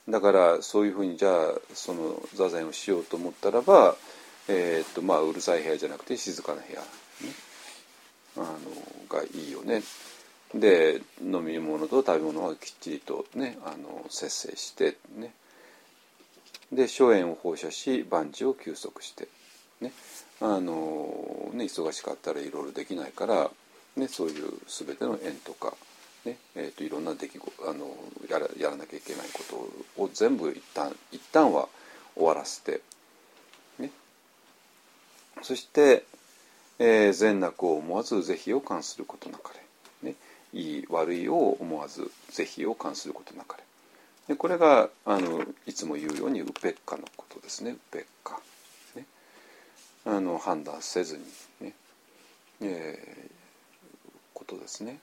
だからそういうふうにじゃあその座禅をしようと思ったらば、えーっとまあ、うるさい部屋じゃなくて静かな部屋、ね、あのがいいよね。で飲み物と食べ物はきっちりとねあの節制してね、で諸縁を放射し万事を休息してね、あのね忙しかったらいろいろできないから、ね、そういう全ての縁とか、ねえー、といろんな出来事あの やら、やらなきゃいけないことを全部一旦一旦は終わらせて、ね、そして、えー、善悪を思わず是非を観することなかれ、ね、いい悪いを思わず是非を観することなかれ。でこれがあのいつも言うようにウペッカのことですね。ウペッカ、ね、あの判断せずにね、えー、ことですね。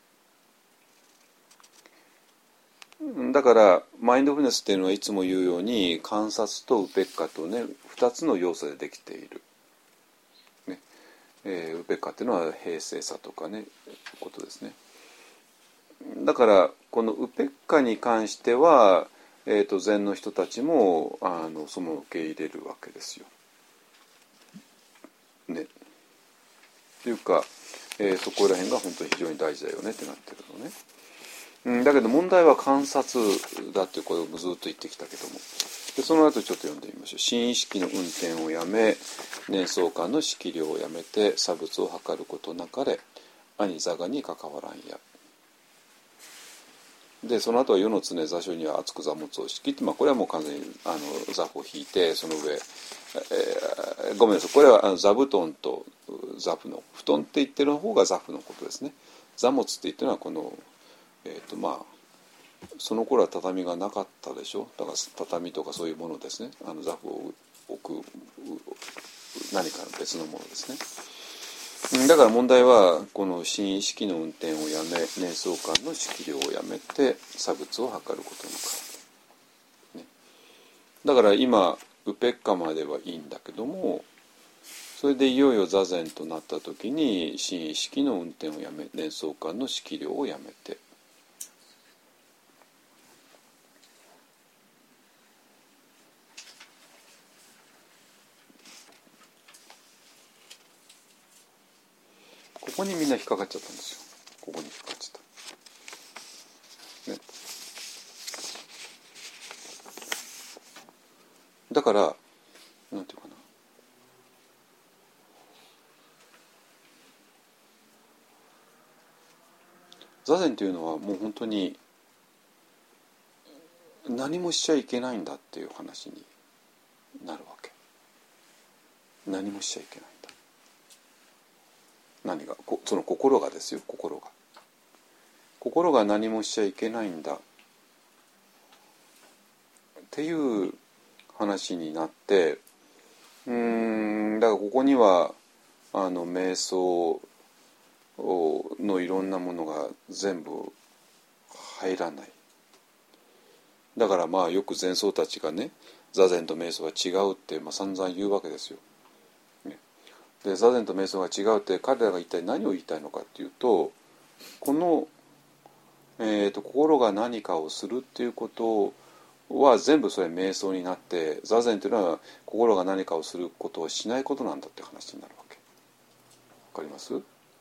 だからマインドフルネスっていうのはいつも言うように観察とウペッカとねふたつの要素でできている、ねえー、ウペッカっていうのは平静さとかねことですね。だからこのウペッカに関しては、えー、と禅の人たちもあのその受け入れるわけですよ。ね。っていうか、えー、そこら辺が本当に非常に大事だよねってなってるのね。うん、だけど問題は観察だっていうことをずっと言ってきたけども、でその後ちょっと読んでみましょう。心意識の運転をやめ、念想観の識量をやめて、差物を測ることなかれ、兄座がに関わらんや。でその後は世の常座所には厚く座物を敷きって、まあ、これはもう完全にあの座布を引いてその上、えー、ごめんなさいこれはあの座布団と座布の布団って言ってる方が座布のことですね。座物って言ってるのはこの、えーとまあ、その頃は畳がなかったでしょ。だから畳とかそういうものですね。あの座布を置く何かの別のものですね。だから問題はこの心意識の運転をやめ、念想観の識量をやめて差物を測ることのか、ね、だから今ウペッカまではいいんだけども、それでいよいよ座禅となった時に心意識の運転をやめ、念想観の識量をやめて、ここにみんな引っかかっちゃったんですよ。ここに引っかかっちゃった、ね、だからなんていうかな、座禅というのはもう本当に何もしちゃいけないんだっていう話になるわけ。何もしちゃいけないんだ。何がその心がですよ。心が心が何もしちゃいけないんだっていう話になって、うーんだからここにはあの瞑想のいろんなものが全部入らない。だからまあよく禅僧たちがね、座禅と瞑想は違うって、まあ、散々言うわけですよ。ね、で座禅と瞑想が違うって彼らが一体何を言いたいのかっていうと、この、えーと、心が何かをするっていうことは全部それ瞑想になって、座禅というのは心が何かをすることをしないことなんだって話になるわけ。わかります？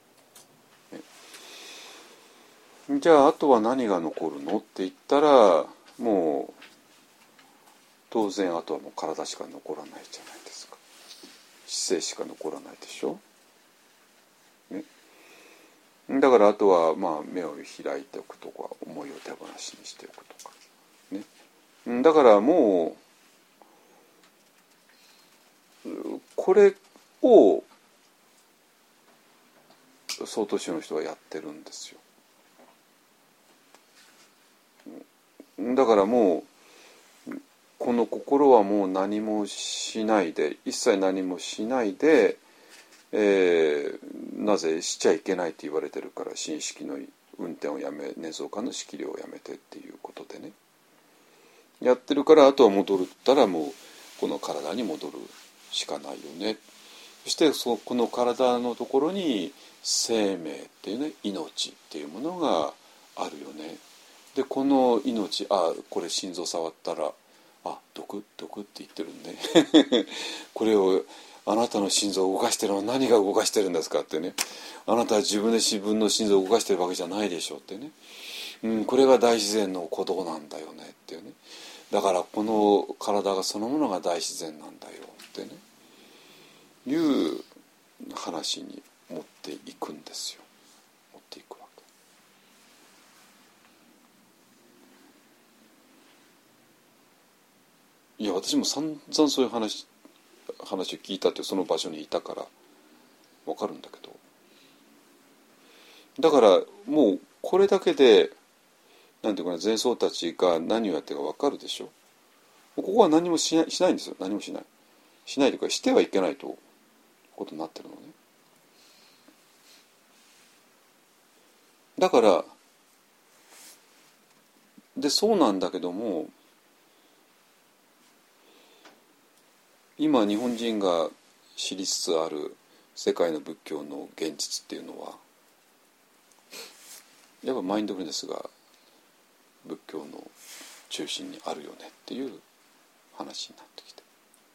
ね、じゃああとは何が残るのって言ったら、もう当然あとはもう体しか残らないじゃないですか。姿勢しか残らないでしょ、ね、だからあとはまあ目を開いておくとか、思いを手放しにしておくとか、ね、だからもうこれを曹洞宗の人はやってるんですよ。だからもうこの心はもう何もしないで、一切何もしないで、えー、なぜしちゃいけないって言われてるから、心意識の運転をやめ、念想観の識量をやめてっていうことでねやってるから、あとは戻るったらもうこの体に戻るしかないよね。そしてそこの体のところに生命っていうね、命っていうものがあるよね。 でこの命、あこれ心臓触ったらあ毒毒って言ってるんでこれをあなたの心臓を動かしてるのは何が動かしてるんですかってね、あなたは自分で自分の心臓を動かしてるわけじゃないでしょってね、うん、これが大自然の鼓動なんだよねっていうね、だからこの体がそのものが大自然なんだよってねいう話に持っていくんですよ。持っていくわけ。いや私も散々そういう話話を聞いたってその場所にいたから分かるんだけど、だからもうこれだけでなんていうかな、前僧たちが何をやってるか分かるでしょ。ここは何もしない、しないんですよ。何もしないしないというかしてはいけないということになってるのね。だからでそうなんだけども、今日本人が知りつつある世界の仏教の現実っていうのはやっぱマインドフルネスが仏教の中心にあるよねっていう話になってきて、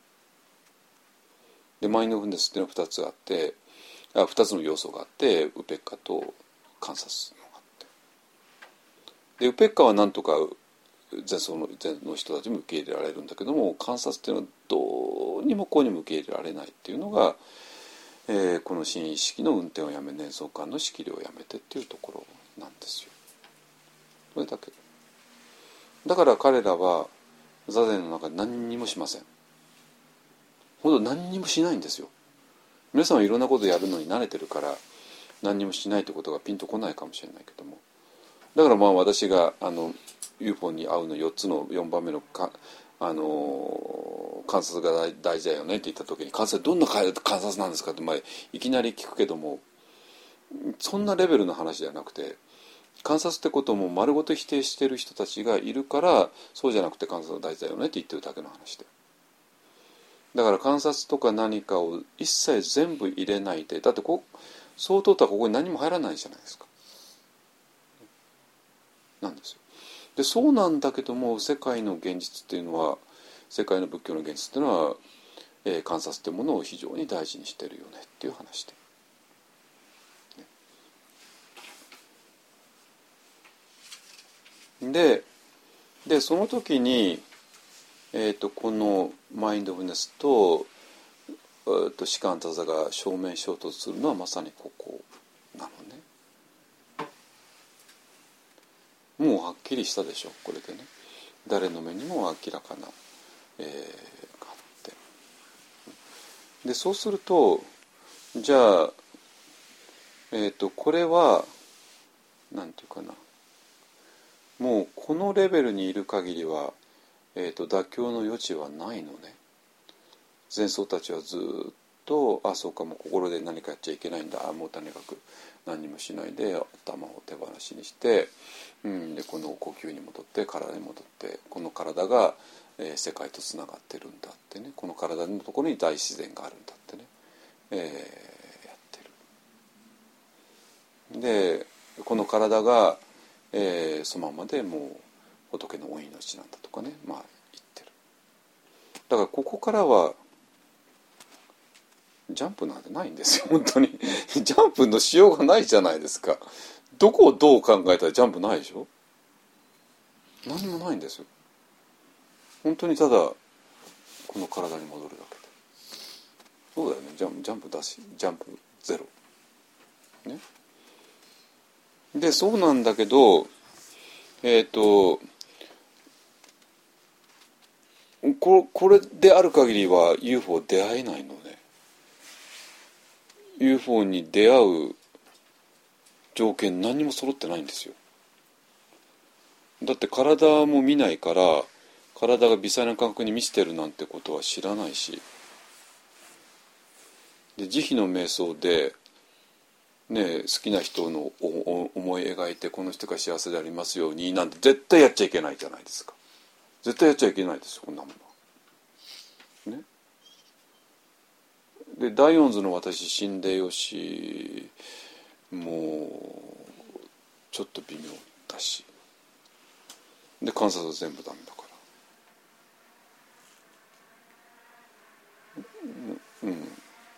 でマインドフルネスっていうのはふたつあってあふたつの要素があって、ウペッカと観察のがあって、でウペッカはなんとか前奏の前の人たちも受け入れられるんだけども、観察っていうのはどうにもこうにも受け入れられないっていうのが、えー、この新意識の運転をやめ、念想観の仕切りをやめてっていうところなんですよ。それだけ。だから彼らは座禅の中で何にもしません。ほんと何にもしないんですよ。皆さんはいろんなことやるのに慣れてるから何にもしないってことがピンとこないかもしれないけども、だからまあ私があの ユーフォー に会うのよっつのよんばんめのか、あのー、観察が 大, 大事だよねって言った時に、観察どんな観察なんですかって、まあ、いきなり聞くけども、そんなレベルの話じゃなくて、観察ってことも丸ごと否定してる人たちがいるから、そうじゃなくて観察が大事だよねって言ってるだけの話で、だから観察とか何かを一切全部入れないで、だってこ相当とはここに何も入らないじゃないですか。なんですよ。でそうなんだけども、世界の現実っていうのは、世界の仏教の現実っていうのは、えー、観察っていうものを非常に大事にしてるよねっていう話で、ね、ででその時に、えー、とこのマインドフルネスとと士官多座が正面衝突するのはまさにここなのね。もうはっきりしたでしょこれでね。誰の目にも明らかな、えー、があって、でそうするとじゃあ、えー、とこれはなんていうかな、もうこのレベルにいる限りは、えー、と妥協の余地はないのね。前僧たちはずっとあそうかもう心で何かやっちゃいけないんだ、もうとにかく何にもしないで頭を手放しにして、うん、でこの呼吸に戻って体に戻って、この体が、えー、世界とつながってるんだってね、この体のところに大自然があるんだってね、えー、やってる。でこの体が、えー、そのままでもう仏の御命なんだとかね、まあ言ってる。だからここからはジャンプなんてないんですよ本当にジャンプのしようがないじゃないですか。どこをどう考えたらジャンプないでしょ。何もないんですよ。本当にただこの体に戻るだけで。そうだよね、ジャンプ、ジャンプだし、ジャンプゼロね。でそうなんだけど、えっとこ, これである限りは ユーフォー 出会えないのね。ユーフォー に出会う条件何にも揃ってないんですよ。だって体も見ないから、体が微細な感覚に満ちてるなんてことは知らないし、で慈悲の瞑想で、ね、好きな人の思い描いてこの人が幸せでありますようになんて絶対やっちゃいけないじゃないですか。絶対やっちゃいけないですよこんなものは。ね。で第四図の私死んでよし、もうちょっと微妙だし、 で観察は全部ダメだから、うん、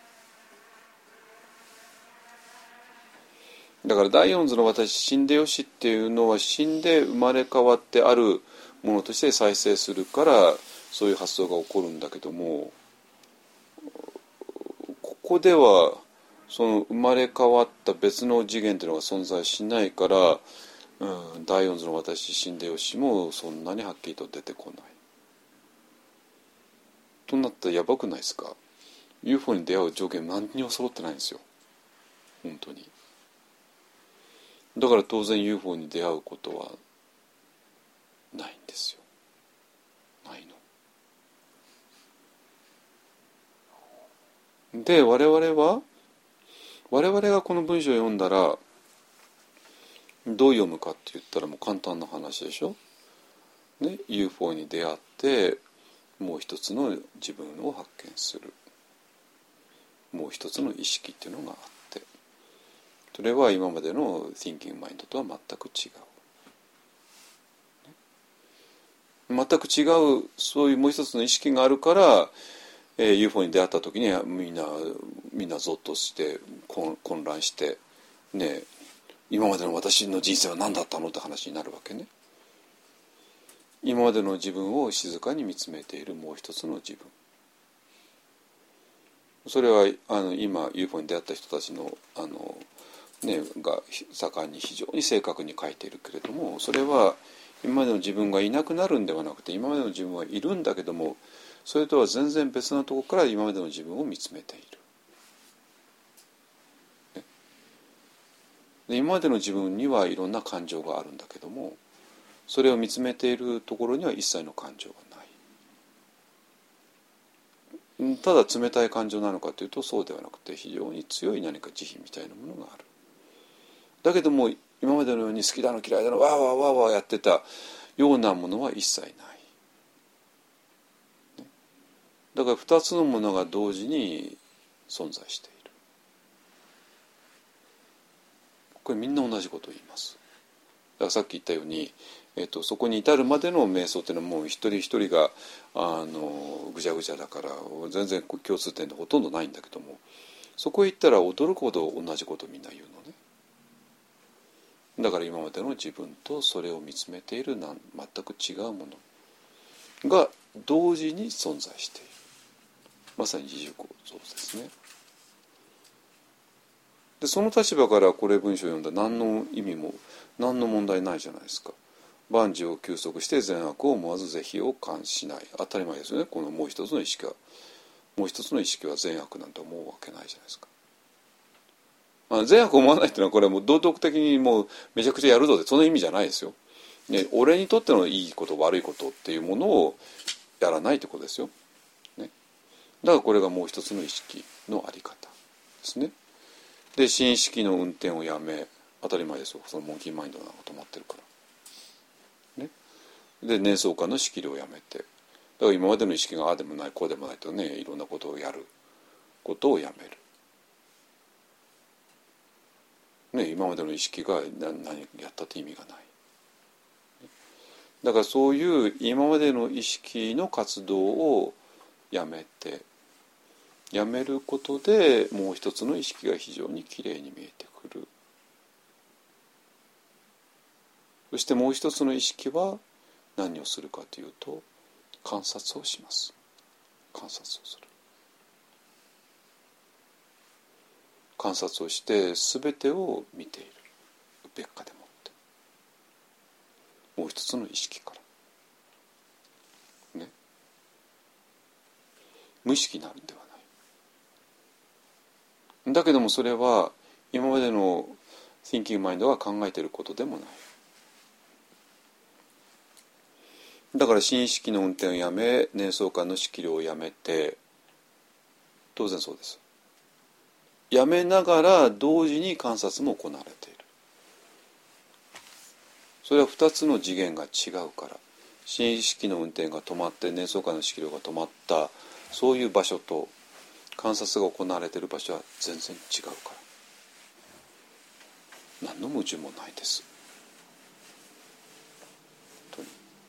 だから第四図の私死んでよしっていうのは死んで生まれ変わってあるものとして再生するからそういう発想が起こるんだけども、ここではその生まれ変わった別の次元というのが存在しないから、うん、第四図の私死んでよしもそんなにはっきりと出てこないとなったらやばくないですか。 ユーフォー に出会う条件何にも揃ってないんですよ本当に。だから当然 ユーフォー に出会うことはないんですよ。ないので、我々は我々がこの文章を読んだらどう読むかって言ったらもう簡単な話でしょ、ね、ユーフォー に出会ってもう一つの自分を発見する、もう一つの意識っていうのがあって、それは今までの Thinking Mind とは全く違う、全く違うそういうもう一つの意識があるから、えー、ユーフォー に出会った時にみんなみんなゾッとして混乱してね、今までの私の人生は何だったのって話になるわけね。今までの自分を静かに見つめているもう一つの自分、それはあの今 ユーフォー に出会った人たちのあの、ね、が盛んに非常に正確に書いているけれども、それは今までの自分がいなくなるんではなくて今までの自分はいるんだけども、それとは全然別なところから今までの自分を見つめている、ね、で今までの自分にはいろんな感情があるんだけども、それを見つめているところには一切の感情がない。ただ冷たい感情なのかというとそうではなくて、非常に強い何か慈悲みたいなものがある。だけども今までのように好きだの嫌いだのわーわーわーわーやってたようなものは一切ない、ね、だから二つのものが同時に存在している。これみんな同じことを言います。だからさっき言ったように、えっと、そこに至るまでの瞑想っていうのはもう一人一人があのぐちゃぐちゃだから全然共通点でほとんどないんだけども、そこへ行ったら驚くほど同じことをみんな言うのね。だから今までの自分とそれを見つめているなん全く違うものが同時に存在している、まさに二重構造ですね。でその立場からこれ文章を読んだら何の意味も何の問題ないじゃないですか。万事を休息して善悪を思わず是非を感しない、当たり前ですよね。このもう一つの意識はもう一つの意識は善悪なんて思うわけないじゃないですか。まあ、善悪を思わないっていうのはこれはもう道徳的にもうめちゃくちゃやるぞってその意味じゃないですよ、ね、俺にとってのいいこと悪いことっていうものをやらないってことですよ、ね、だからこれがもう一つの意識のあり方ですね。で新意識の運転をやめ、当たり前ですよ、そのモンキーマインドなこと思ってるから、ね、で瞑想家の仕切りをやめて、だから今までの意識がああでもないこうでもないとね、いろんなことをやることをやめる、ね、今までの意識が何やったって意味がない。だからそういう今までの意識の活動をやめて、やめることでもう一つの意識が非常にきれいに見えてくる。そしてもう一つの意識は何をするかというと観察をします。観察をする。観察をして全てを見ている。別化でもってもう一つの意識からね、無意識になるんではない。だけどもそれは今までの Thinking Mind が考えていることでもない。だから新意識の運転をやめ、瞑想家の仕切りをやめて、当然そうです。やめながら同時に観察も行われている。それは二つの次元が違うから、新意識の運転が止まって瞑想家の仕切りが止まったそういう場所と観察が行われている場所は全然違うから、何の矛盾もないです。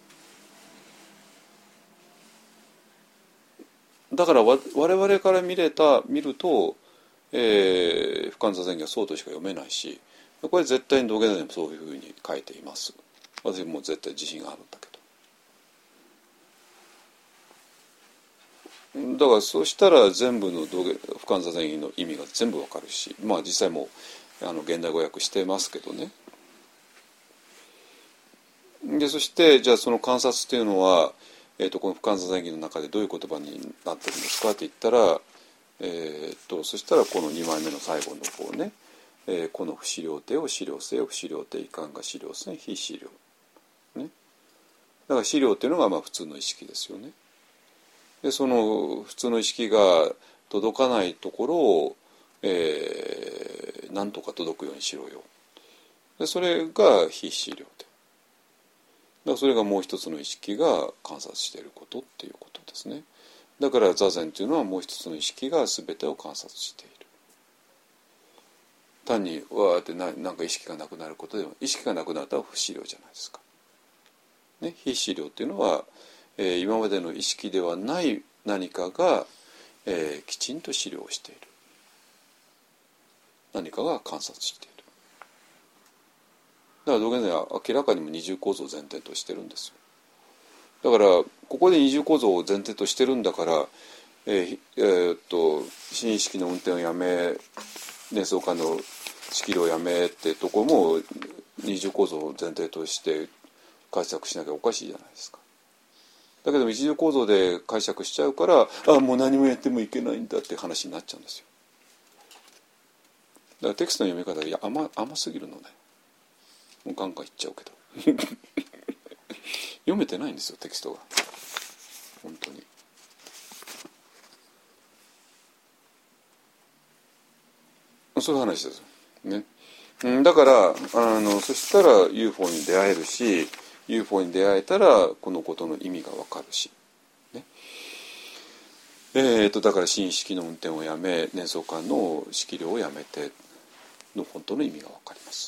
だから我々から見れた見ると、えー、不完座禅儀はそうとしか読めないし、これ絶対に道元でもそういうふうに書いています。私も絶対自信があるんだけど、だからそうしたら全部の道元不完座禅儀の意味が全部わかるし、まあ実際もうあの現代語訳してますけどね。でそしてじゃあその観察っていうのは、えー、とこの不完座禅儀の中でどういう言葉になってるんですかって言ったら、えー、とそしたらこのにまいめの最後の方ね、えー、この不思量定を思量せよ、不思量定いかんが思量せん非思量、ね、だから思量っていうのがまあ普通の意識ですよね。でその普通の意識が届かないところを、えー、なんとか届くようにしろよ。でそれが非思量で、だからそれがもう一つの意識が観察していることっていうことですね。だから座禅というのはもう一つの意識が全てを観察している。単にわーってななんか意識がなくなることでは、意識がなくなったら不思量じゃないですか、ね、非思量っていうのは、えー、今までの意識ではない何かが、えー、きちんと思量している、何かが観察している。だから道元禅は明らかにも二重構造を前提としてるんですよ。だからここで二重構造を前提としてるんだから、えーえー、っと新意識の運転をやめ、念想観の識量をやめってとこも二重構造を前提として解釈しなきゃおかしいじゃないですか。だけど一重構造で解釈しちゃうから、あもう何もやってもいけないんだって話になっちゃうんですよ。だからテキストの読み方がいや 甘, 甘すぎるのね。もうガンガンいっちゃうけど読めてないんですよテキストが本当に。そういう話ですね。だからあのそしたら ユーフォー に出会えるし、 ユーフォー に出会えたらこのことの意味がわかるし、ねえー、とだから新意識の運転をやめ、念想観の識量をやめての本当の意味がわかります。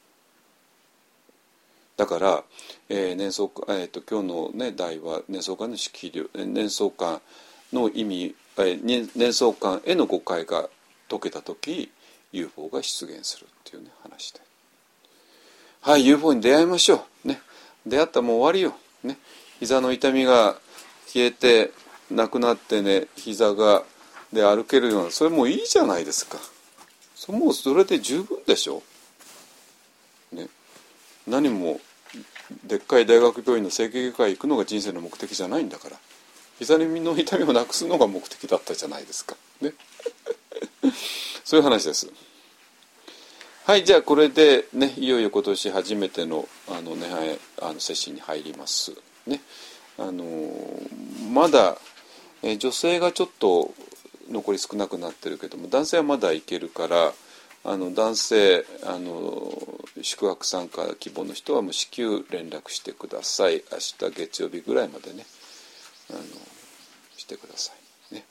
だから、えー念想えー、と今日の、ね、題は念想観の識量、念想観の意味、えー、念想観への誤解が解けたとき ユーフォー が出現するっていう、ね、話で、はい ユーフォー に出会いましょう、ね、出会ったらもう終わりよ、ね、膝の痛みが消えてなくなってね、膝がで歩けるような、それもういいじゃないですか。そもうそれで十分でしょ、ね、何もでっかい大学病院の整形外科へ行くのが人生の目的じゃないんだから、膝の痛みをなくすのが目的だったじゃないですか、ね、そういう話です。はい、じゃあこれでね、いよいよ今年初めてのあのね、あのセッションに入りますね。あのまだえ女性がちょっと残り少なくなってるけども、男性はまだいけるから、あの男性あの宿泊参加希望の人はもう至急連絡してください。明日月曜日ぐらいまでね、あのしてくださいね。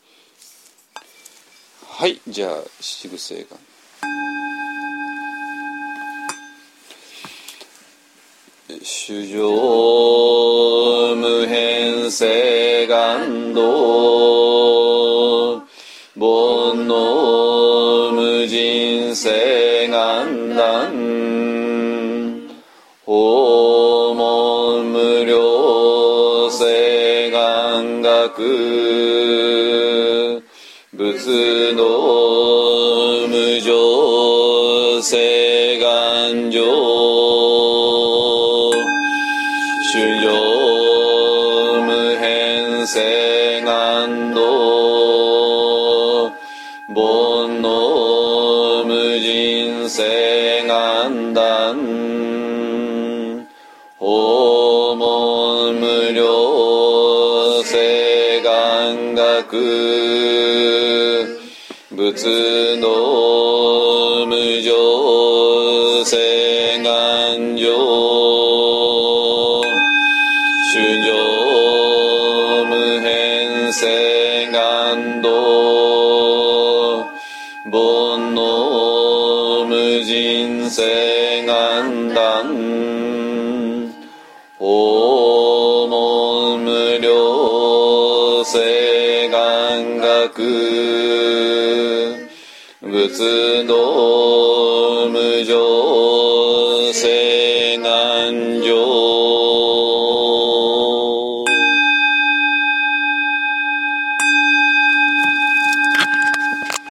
はい、じゃあ七愚聖願。主上無変聖願道、煩悩無尽聖願断、訪問無量聖願学、仏道無常聖願上、主上無変聖願道、煩悩無尽聖願断、訪問無量聖願学、仏道無常聖願上、主上無変聖願道、煩悩無尽聖願断、訪問無量聖願仏道無常